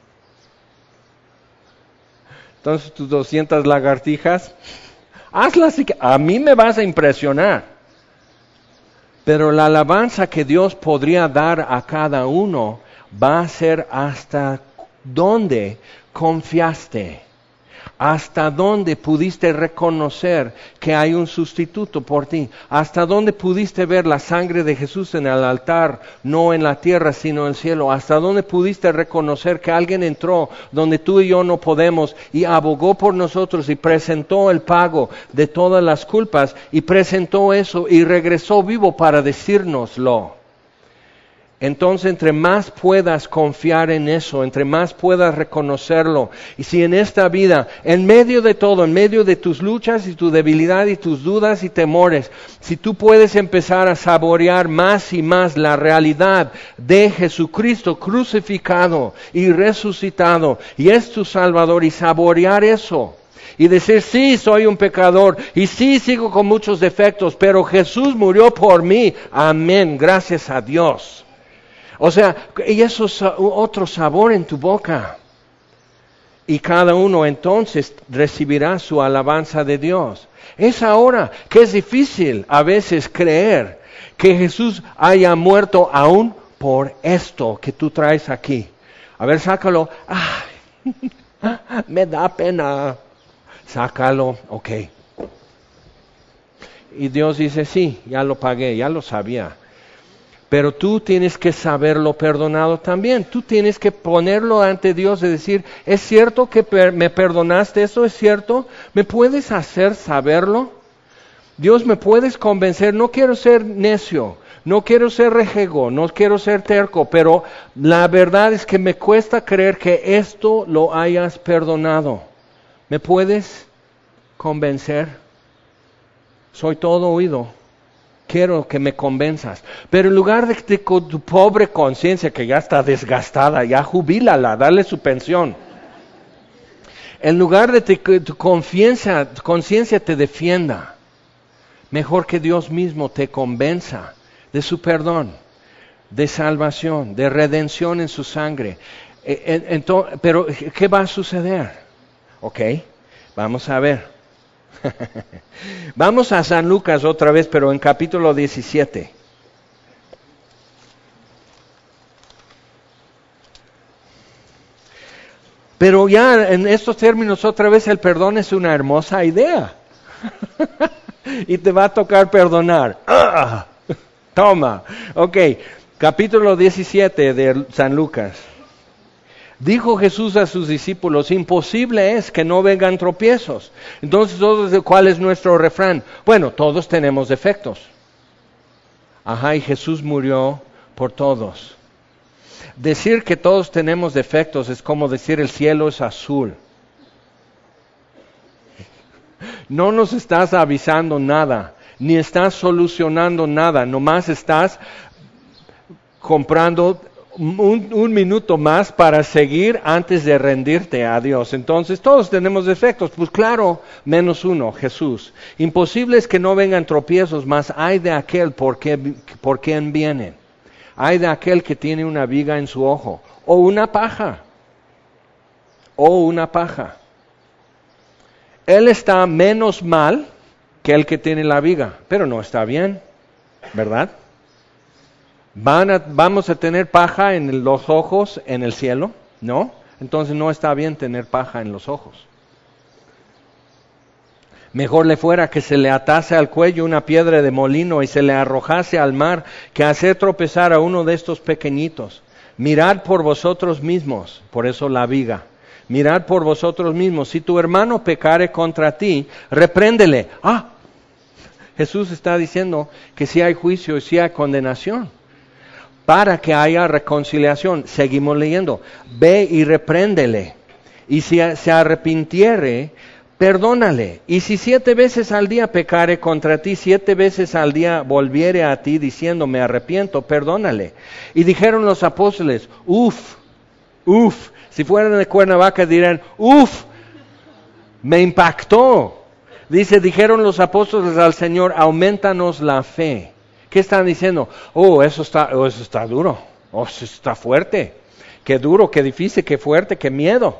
Entonces tus 200 lagartijas, hazlas, a mí me vas a impresionar. Pero la alabanza que Dios podría dar a cada uno va a ser hasta dónde confiaste, hasta dónde pudiste reconocer que hay un sustituto por ti, hasta dónde pudiste ver la sangre de Jesús en el altar, no en la tierra sino en el cielo, hasta dónde pudiste reconocer que alguien entró donde tú y yo no podemos y abogó por nosotros y presentó el pago de todas las culpas y presentó eso y regresó vivo para decírnoslo. Entonces, entre más puedas confiar en eso, entre más puedas reconocerlo, y si en esta vida, en medio de todo, en medio de tus luchas y tu debilidad y tus dudas y temores, si tú puedes empezar a saborear más y más la realidad de Jesucristo crucificado y resucitado, y es tu Salvador, y saborear eso, y decir, sí, soy un pecador, y sí, sigo con muchos defectos, pero Jesús murió por mí, amén, gracias a Dios. O sea, y eso es otro sabor en tu boca. Y cada uno entonces recibirá su alabanza de Dios. Es ahora que es difícil a veces creer que Jesús haya muerto aún por esto que tú traes aquí. A ver, sácalo. Ay, me da pena. Sácalo, ok. Y Dios dice, sí, ya lo pagué, ya lo sabía. Pero tú tienes que saberlo perdonado también. Tú tienes que ponerlo ante Dios y decir, ¿es cierto que me perdonaste? ¿Eso es cierto? ¿Me puedes hacer saberlo? Dios, ¿me puedes convencer? No quiero ser necio, no quiero ser rejego, no quiero ser terco, pero la verdad es que me cuesta creer que esto lo hayas perdonado. ¿Me puedes convencer? Soy todo oído. Quiero que me convenzas. Pero en lugar de con tu pobre conciencia que ya está desgastada, ya jubílala, dale su pensión. En lugar de que tu conciencia te defienda, mejor que Dios mismo te convenza de su perdón, de salvación, de redención en su sangre. Pero, ¿qué va a suceder? Ok, vamos a ver. Vamos a San Lucas otra vez, pero en capítulo 17. Pero ya en estos términos otra vez el perdón es una hermosa idea. Y te va a tocar perdonar. ¡Ah! Toma. Ok, capítulo 17 de San Lucas. Dijo Jesús a sus discípulos, imposible es que no vengan tropiezos. Entonces, ¿cuál es nuestro refrán? Bueno, todos tenemos defectos. Ajá, y Jesús murió por todos. Decir que todos tenemos defectos es como decir el cielo es azul. No nos estás avisando nada, ni estás solucionando nada, nomás estás comprando un minuto más para seguir antes de rendirte a Dios. Entonces, todos tenemos defectos, pues claro, menos uno, Jesús. Imposible es que no vengan tropiezos, mas hay de aquel por quien vienen. Hay de aquel que tiene una viga en su ojo, o una paja. Él está menos mal que el que tiene la viga, pero no está bien, ¿verdad? ¿Vamos a tener paja en los ojos en el cielo? ¿No? Entonces no está bien tener paja en los ojos. Mejor le fuera que se le atase al cuello una piedra de molino y se le arrojase al mar, que hacer tropezar a uno de estos pequeñitos. Mirad por vosotros mismos, por eso la viga. Mirad por vosotros mismos, si tu hermano pecare contra ti, repréndele. Jesús está diciendo que si hay juicio y si hay condenación, para que haya reconciliación. Seguimos leyendo. Ve y repréndele, y si se arrepintiere, perdónale. Y si 7 veces al día pecare contra ti, 7 veces al día volviere a ti diciendo, me arrepiento, perdónale. Y dijeron los apóstoles, uf. Si fueran de Cuernavaca dirán, me impactó. Dijeron los apóstoles al Señor, aumentanos la fe. ¿Qué están diciendo? Eso está duro, eso está fuerte. Qué duro, qué difícil, qué fuerte, qué miedo.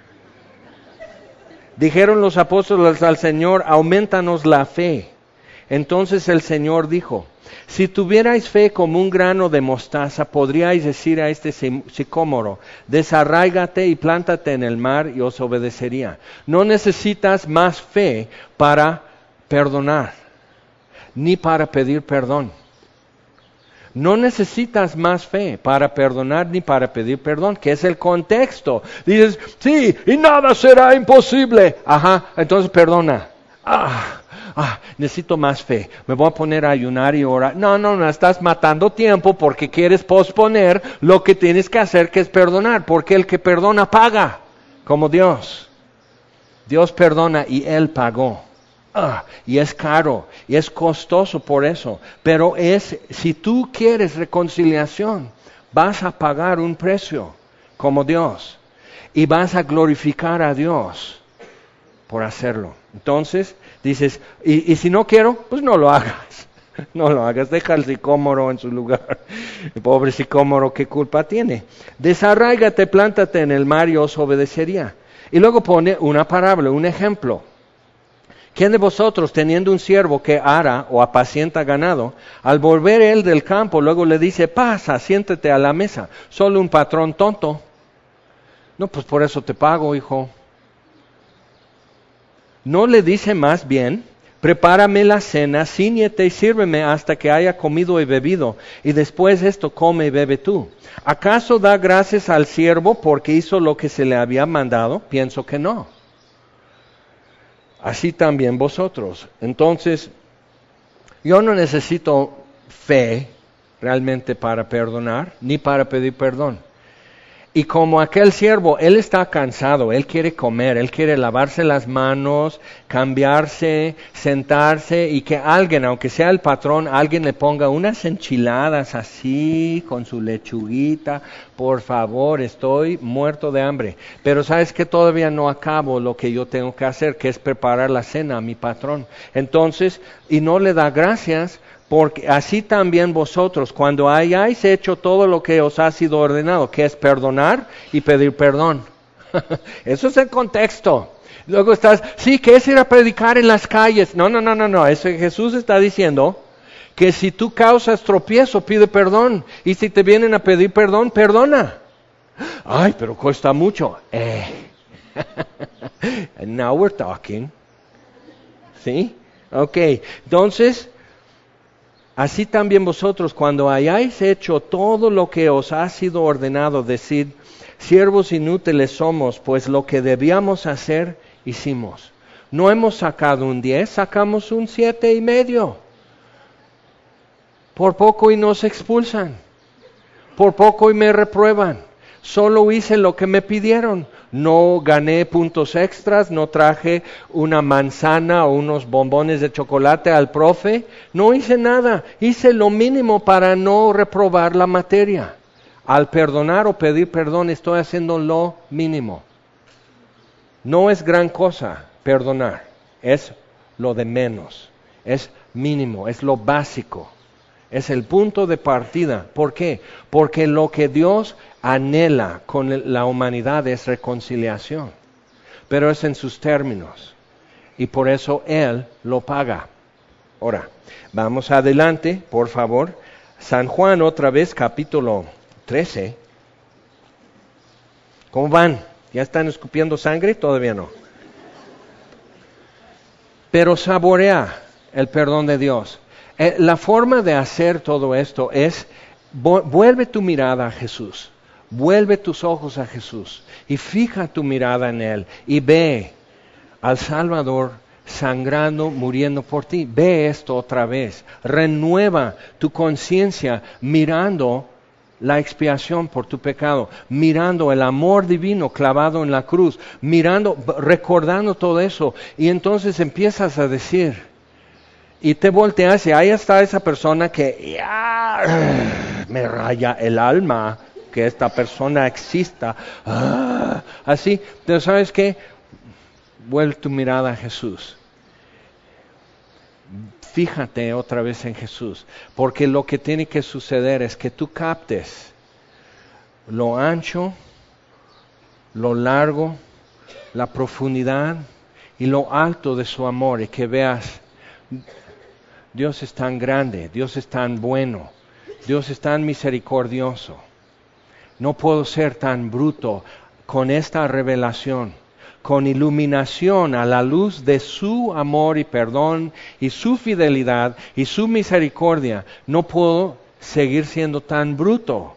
Dijeron los apóstoles al Señor, aumentanos la fe. Entonces el Señor dijo, si tuvierais fe como un grano de mostaza, podríais decir a este sicómoro, desarráigate y plántate en el mar y os obedecería. No necesitas más fe para perdonar, ni para pedir perdón. No necesitas más fe para perdonar ni para pedir perdón, que es el contexto. Dices, sí, y nada será imposible. Ajá, entonces perdona. Necesito más fe. Me voy a poner a ayunar y orar. No, estás matando tiempo porque quieres posponer lo que tienes que hacer, que es perdonar. Porque el que perdona paga, como Dios. Dios perdona y Él pagó. Y es caro, y es costoso por eso. Pero si tú quieres reconciliación, vas a pagar un precio como Dios. Y vas a glorificar a Dios por hacerlo. Entonces, dices, y si no quiero, pues no lo hagas. No lo hagas, deja al sicómoro en su lugar. El pobre sicómoro, ¿qué culpa tiene? Desarráigate, plántate en el mar y os obedecería. Y luego pone una parábola, un ejemplo. ¿Quién de vosotros, teniendo un siervo que ara o apacienta ganado, al volver él del campo, luego le dice, pasa, siéntate a la mesa? Solo un patrón tonto. No, pues por eso te pago, hijo. ¿No le dice más bien, prepárame la cena, cíñete y sírveme hasta que haya comido y bebido, y después esto come y bebe tú? ¿Acaso da gracias al siervo porque hizo lo que se le había mandado? Pienso que no. Así también vosotros. Entonces, yo no necesito fe realmente para perdonar, ni para pedir perdón. Y como aquel siervo, él está cansado, él quiere comer, él quiere lavarse las manos, cambiarse, sentarse y que alguien, aunque sea el patrón, alguien le ponga unas enchiladas así, con su lechuguita. Por favor, estoy muerto de hambre. Pero sabes que todavía no acabo lo que yo tengo que hacer, que es preparar la cena a mi patrón. Entonces, y no le da gracias, porque así también vosotros, cuando hayáis hecho todo lo que os ha sido ordenado, que es perdonar y pedir perdón. Eso es el contexto. Luego estás, sí, que es ir a predicar en las calles. No. Eso Jesús está diciendo que si tú causas tropiezo, pide perdón. Y si te vienen a pedir perdón, perdona. Ay, pero cuesta mucho. Now we're talking. ¿Sí? Ok, entonces, así también vosotros, cuando hayáis hecho todo lo que os ha sido ordenado, decid, siervos inútiles somos, pues lo que debíamos hacer, hicimos. No hemos sacado un 10, sacamos un 7.5. Por poco y nos expulsan. Por poco y me reprueban. Solo hice lo que me pidieron. No gané puntos extras, no traje una manzana o unos bombones de chocolate al profe. No hice nada. Hice lo mínimo para no reprobar la materia. Al perdonar o pedir perdón estoy haciendo lo mínimo. No es gran cosa perdonar. Es lo de menos. Es mínimo, es lo básico. Es el punto de partida. ¿Por qué? Porque lo que Dios anhela con la humanidad es reconciliación. Pero es en sus términos. Y por eso Él lo paga. Ahora, vamos adelante, por favor. San Juan otra vez, capítulo 13. ¿Cómo van? ¿Ya están escupiendo sangre? Todavía no. Pero saborea el perdón de Dios. La forma de hacer todo esto es, vuelve tu mirada a Jesús, vuelve tus ojos a Jesús y fija tu mirada en Él y ve al Salvador sangrando, muriendo por ti. Ve esto otra vez, renueva tu conciencia mirando la expiación por tu pecado, mirando el amor divino clavado en la cruz, recordando todo eso y entonces empiezas a decir, y te volteas y ahí está esa persona que ya me raya el alma que esta persona exista. Así, pero ¿sabes qué? Vuelve tu mirada a Jesús. Fíjate otra vez en Jesús, porque lo que tiene que suceder es que tú captes lo ancho, lo largo, la profundidad y lo alto de su amor y que veas, Dios es tan grande, Dios es tan bueno, Dios es tan misericordioso. No puedo ser tan bruto con esta revelación, con iluminación a la luz de su amor y perdón y su fidelidad y su misericordia. No puedo seguir siendo tan bruto.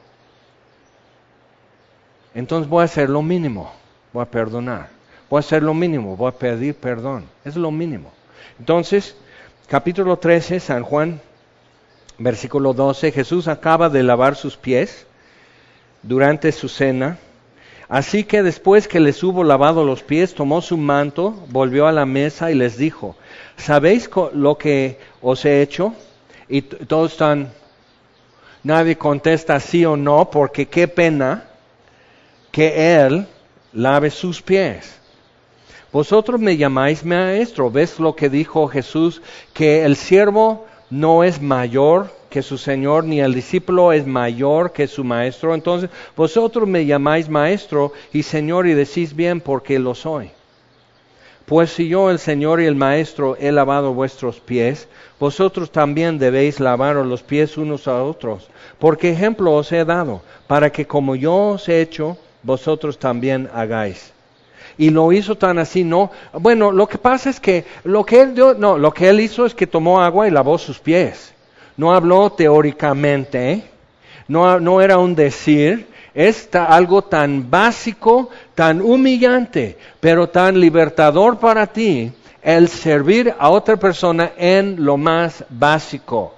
Entonces voy a hacer lo mínimo, voy a perdonar. Voy a hacer lo mínimo, voy a pedir perdón. Es lo mínimo. Entonces, capítulo 13, San Juan, versículo 12, Jesús acaba de lavar sus pies durante su cena. Así que después que les hubo lavado los pies, tomó su manto, volvió a la mesa y les dijo, ¿sabéis lo que os he hecho? Y todos nadie contesta sí o no, porque qué pena que Él lave sus pies. Vosotros me llamáis maestro. ¿Ves lo que dijo Jesús? Que el siervo no es mayor que su Señor, ni el discípulo es mayor que su maestro. Entonces, vosotros me llamáis maestro y Señor y decís bien porque lo soy. Pues si yo, el Señor y el maestro, he lavado vuestros pies, vosotros también debéis lavaros los pies unos a otros. Porque ejemplo os he dado, para que como yo os he hecho, vosotros también hagáis. Y lo hizo tan así, ¿no? Bueno, lo que pasa es que lo que él hizo es que tomó agua y lavó sus pies. No habló teóricamente, ¿eh? No era un decir, es algo tan básico, tan humillante, pero tan libertador para ti, el servir a otra persona en lo más básico.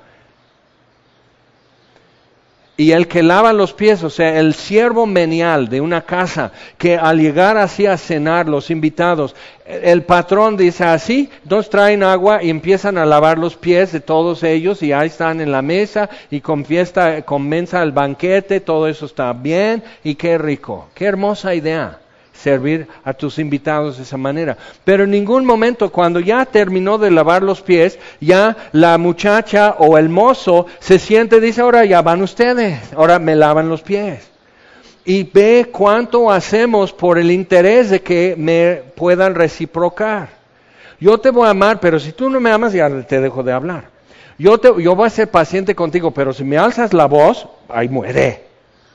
Y el que lava los pies, o sea, el siervo menial de una casa, que al llegar así a cenar los invitados, el patrón dice así, entonces traen agua y empiezan a lavar los pies de todos ellos y ahí están en la mesa y comienza el banquete, todo eso está bien y qué rico, qué hermosa idea. Servir a tus invitados de esa manera. Pero en ningún momento cuando ya terminó de lavar los pies, ya la muchacha o el mozo se siente y dice, ahora ya van ustedes, ahora me lavan los pies. Y ve cuánto hacemos por el interés de que me puedan reciprocar. Yo te voy a amar, pero si tú no me amas ya te dejo de hablar. Yo voy a ser paciente contigo, pero si me alzas la voz, ahí muere.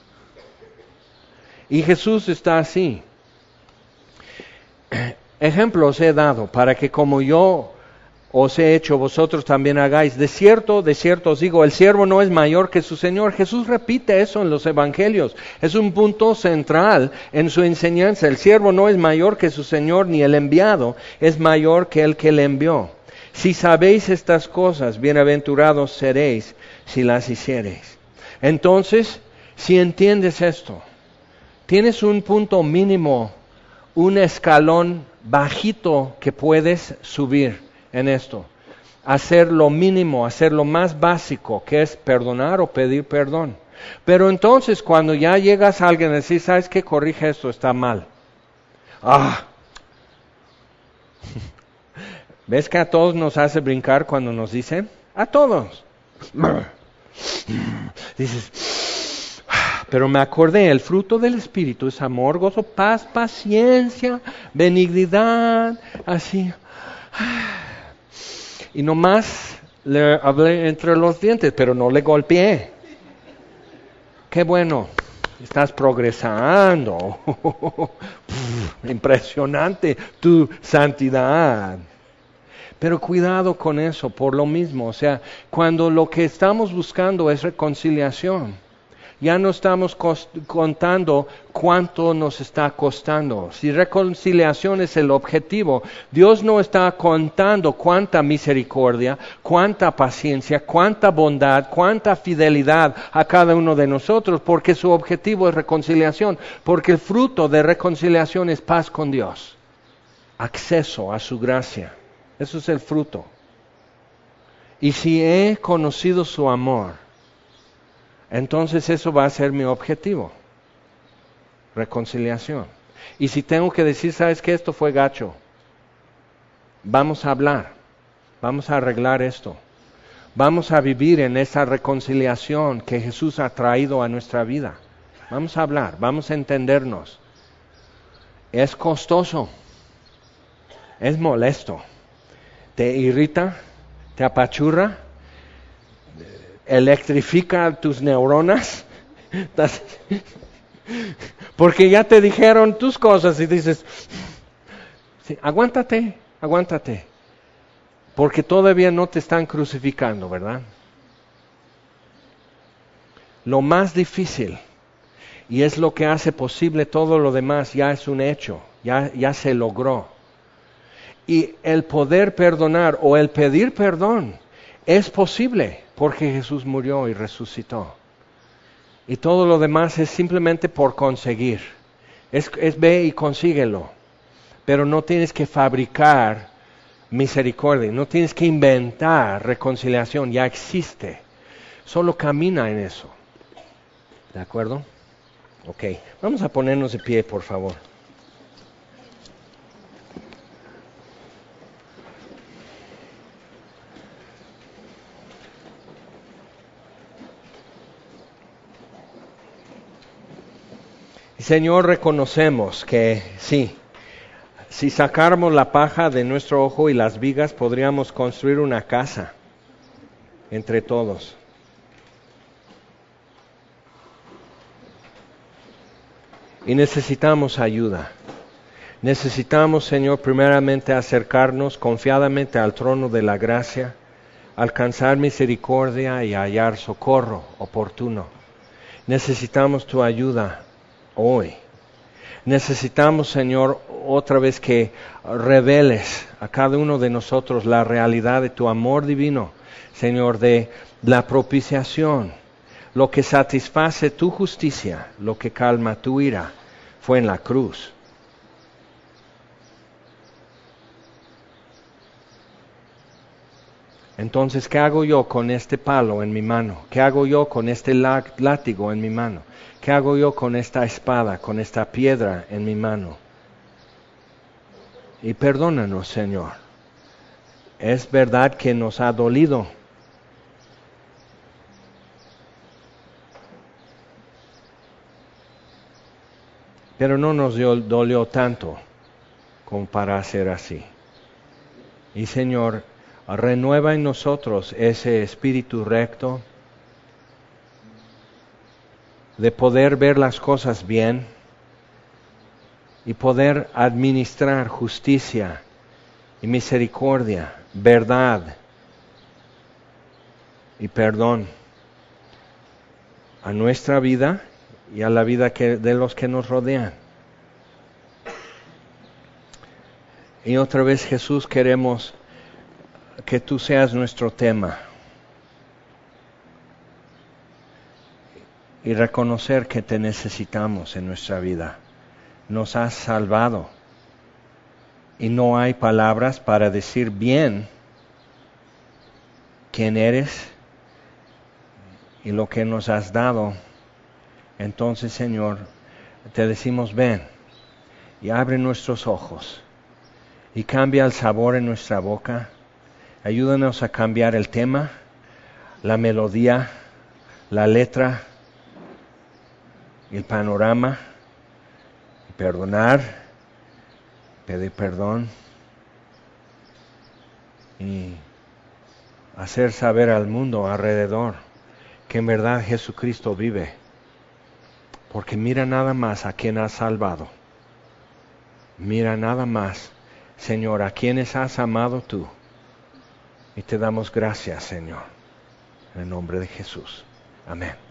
Y Jesús está así. Ejemplos he dado para que como yo os he hecho, vosotros también hagáis. De cierto os digo, el siervo no es mayor que su Señor. Jesús repite eso en los evangelios. Es un punto central en su enseñanza. El siervo no es mayor que su Señor, ni el enviado es mayor que el que le envió. Si sabéis estas cosas, bienaventurados seréis si las hiciereis. Entonces, si entiendes esto, tienes un punto mínimo, un escalón bajito que puedes subir en esto. Hacer lo mínimo, hacer lo más básico, que es perdonar o pedir perdón. Pero entonces, cuando ya llegas a alguien y decís, ¿sabes qué? Corrige esto, está mal. ¿Ves que a todos nos hace brincar cuando nos dicen? A todos. Dices, pero me acordé, el fruto del Espíritu es amor, gozo, paz, paciencia, benignidad, así. Y nomás le hablé entre los dientes, pero no le golpeé. Qué bueno, estás progresando. Impresionante tu santidad. Pero cuidado con eso, por lo mismo, o sea, cuando lo que estamos buscando es reconciliación, ya no estamos contando cuánto nos está costando. Si reconciliación es el objetivo, Dios no está contando cuánta misericordia, cuánta paciencia, cuánta bondad, cuánta fidelidad a cada uno de nosotros, porque su objetivo es reconciliación, porque el fruto de reconciliación es paz con Dios, acceso a su gracia. Eso es el fruto. Y si he conocido su amor, entonces eso va a ser mi objetivo. Reconciliación. Y si tengo que decir, ¿sabes qué? Esto fue gacho. Vamos a hablar. Vamos a arreglar esto. Vamos a vivir en esa reconciliación que Jesús ha traído a nuestra vida. Vamos a hablar. Vamos a entendernos. Es costoso. Es molesto. Te irrita, te apachurra, electrifica tus neuronas, porque ya te dijeron tus cosas y dices, sí, aguántate, porque todavía no te están crucificando, ¿verdad? Lo más difícil, y es lo que hace posible todo lo demás, ya es un hecho, ya se logró. Y el poder perdonar o el pedir perdón es posible porque Jesús murió y resucitó. Y todo lo demás es simplemente por conseguir. Es ve y consíguelo. Pero no tienes que fabricar misericordia, no tienes que inventar reconciliación, ya existe. Solo camina en eso. ¿De acuerdo? Ok, vamos a ponernos de pie, por favor. Señor, reconocemos que sí, si sacáramos la paja de nuestro ojo y las vigas, podríamos construir una casa entre todos. Y necesitamos ayuda. Necesitamos, Señor, primeramente acercarnos confiadamente al trono de la gracia, alcanzar misericordia y hallar socorro oportuno. Necesitamos tu ayuda hoy. Necesitamos, Señor, otra vez que reveles a cada uno de nosotros la realidad de tu amor divino, Señor, de la propiciación, lo que satisface tu justicia, lo que calma tu ira, fue en la cruz. Entonces, ¿qué hago yo con este palo en mi mano? ¿Qué hago yo con este látigo en mi mano? ¿Qué hago yo con esta espada, con esta piedra en mi mano? Y perdónanos, Señor. Es verdad que nos ha dolido. Pero no nos dolió tanto como para hacer así. Y Señor, renueva en nosotros ese espíritu recto de poder ver las cosas bien y poder administrar justicia y misericordia verdad y perdón a nuestra vida y a la vida de los que nos rodean. Y otra vez, Jesús, queremos que tú seas nuestro tema y reconocer que te necesitamos en nuestra vida. Nos has salvado y no hay palabras para decir bien quién eres y lo que nos has dado. Entonces, Señor, te decimos ven y abre nuestros ojos y cambia el sabor en nuestra boca. Ayúdanos a cambiar el tema, la melodía, la letra, el panorama, perdonar, pedir perdón y hacer saber al mundo alrededor que en verdad Jesucristo vive. Porque mira nada más a quien has salvado. Mira nada más, Señor, a quienes has amado tú. Y te damos gracias, Señor, en el nombre de Jesús. Amén.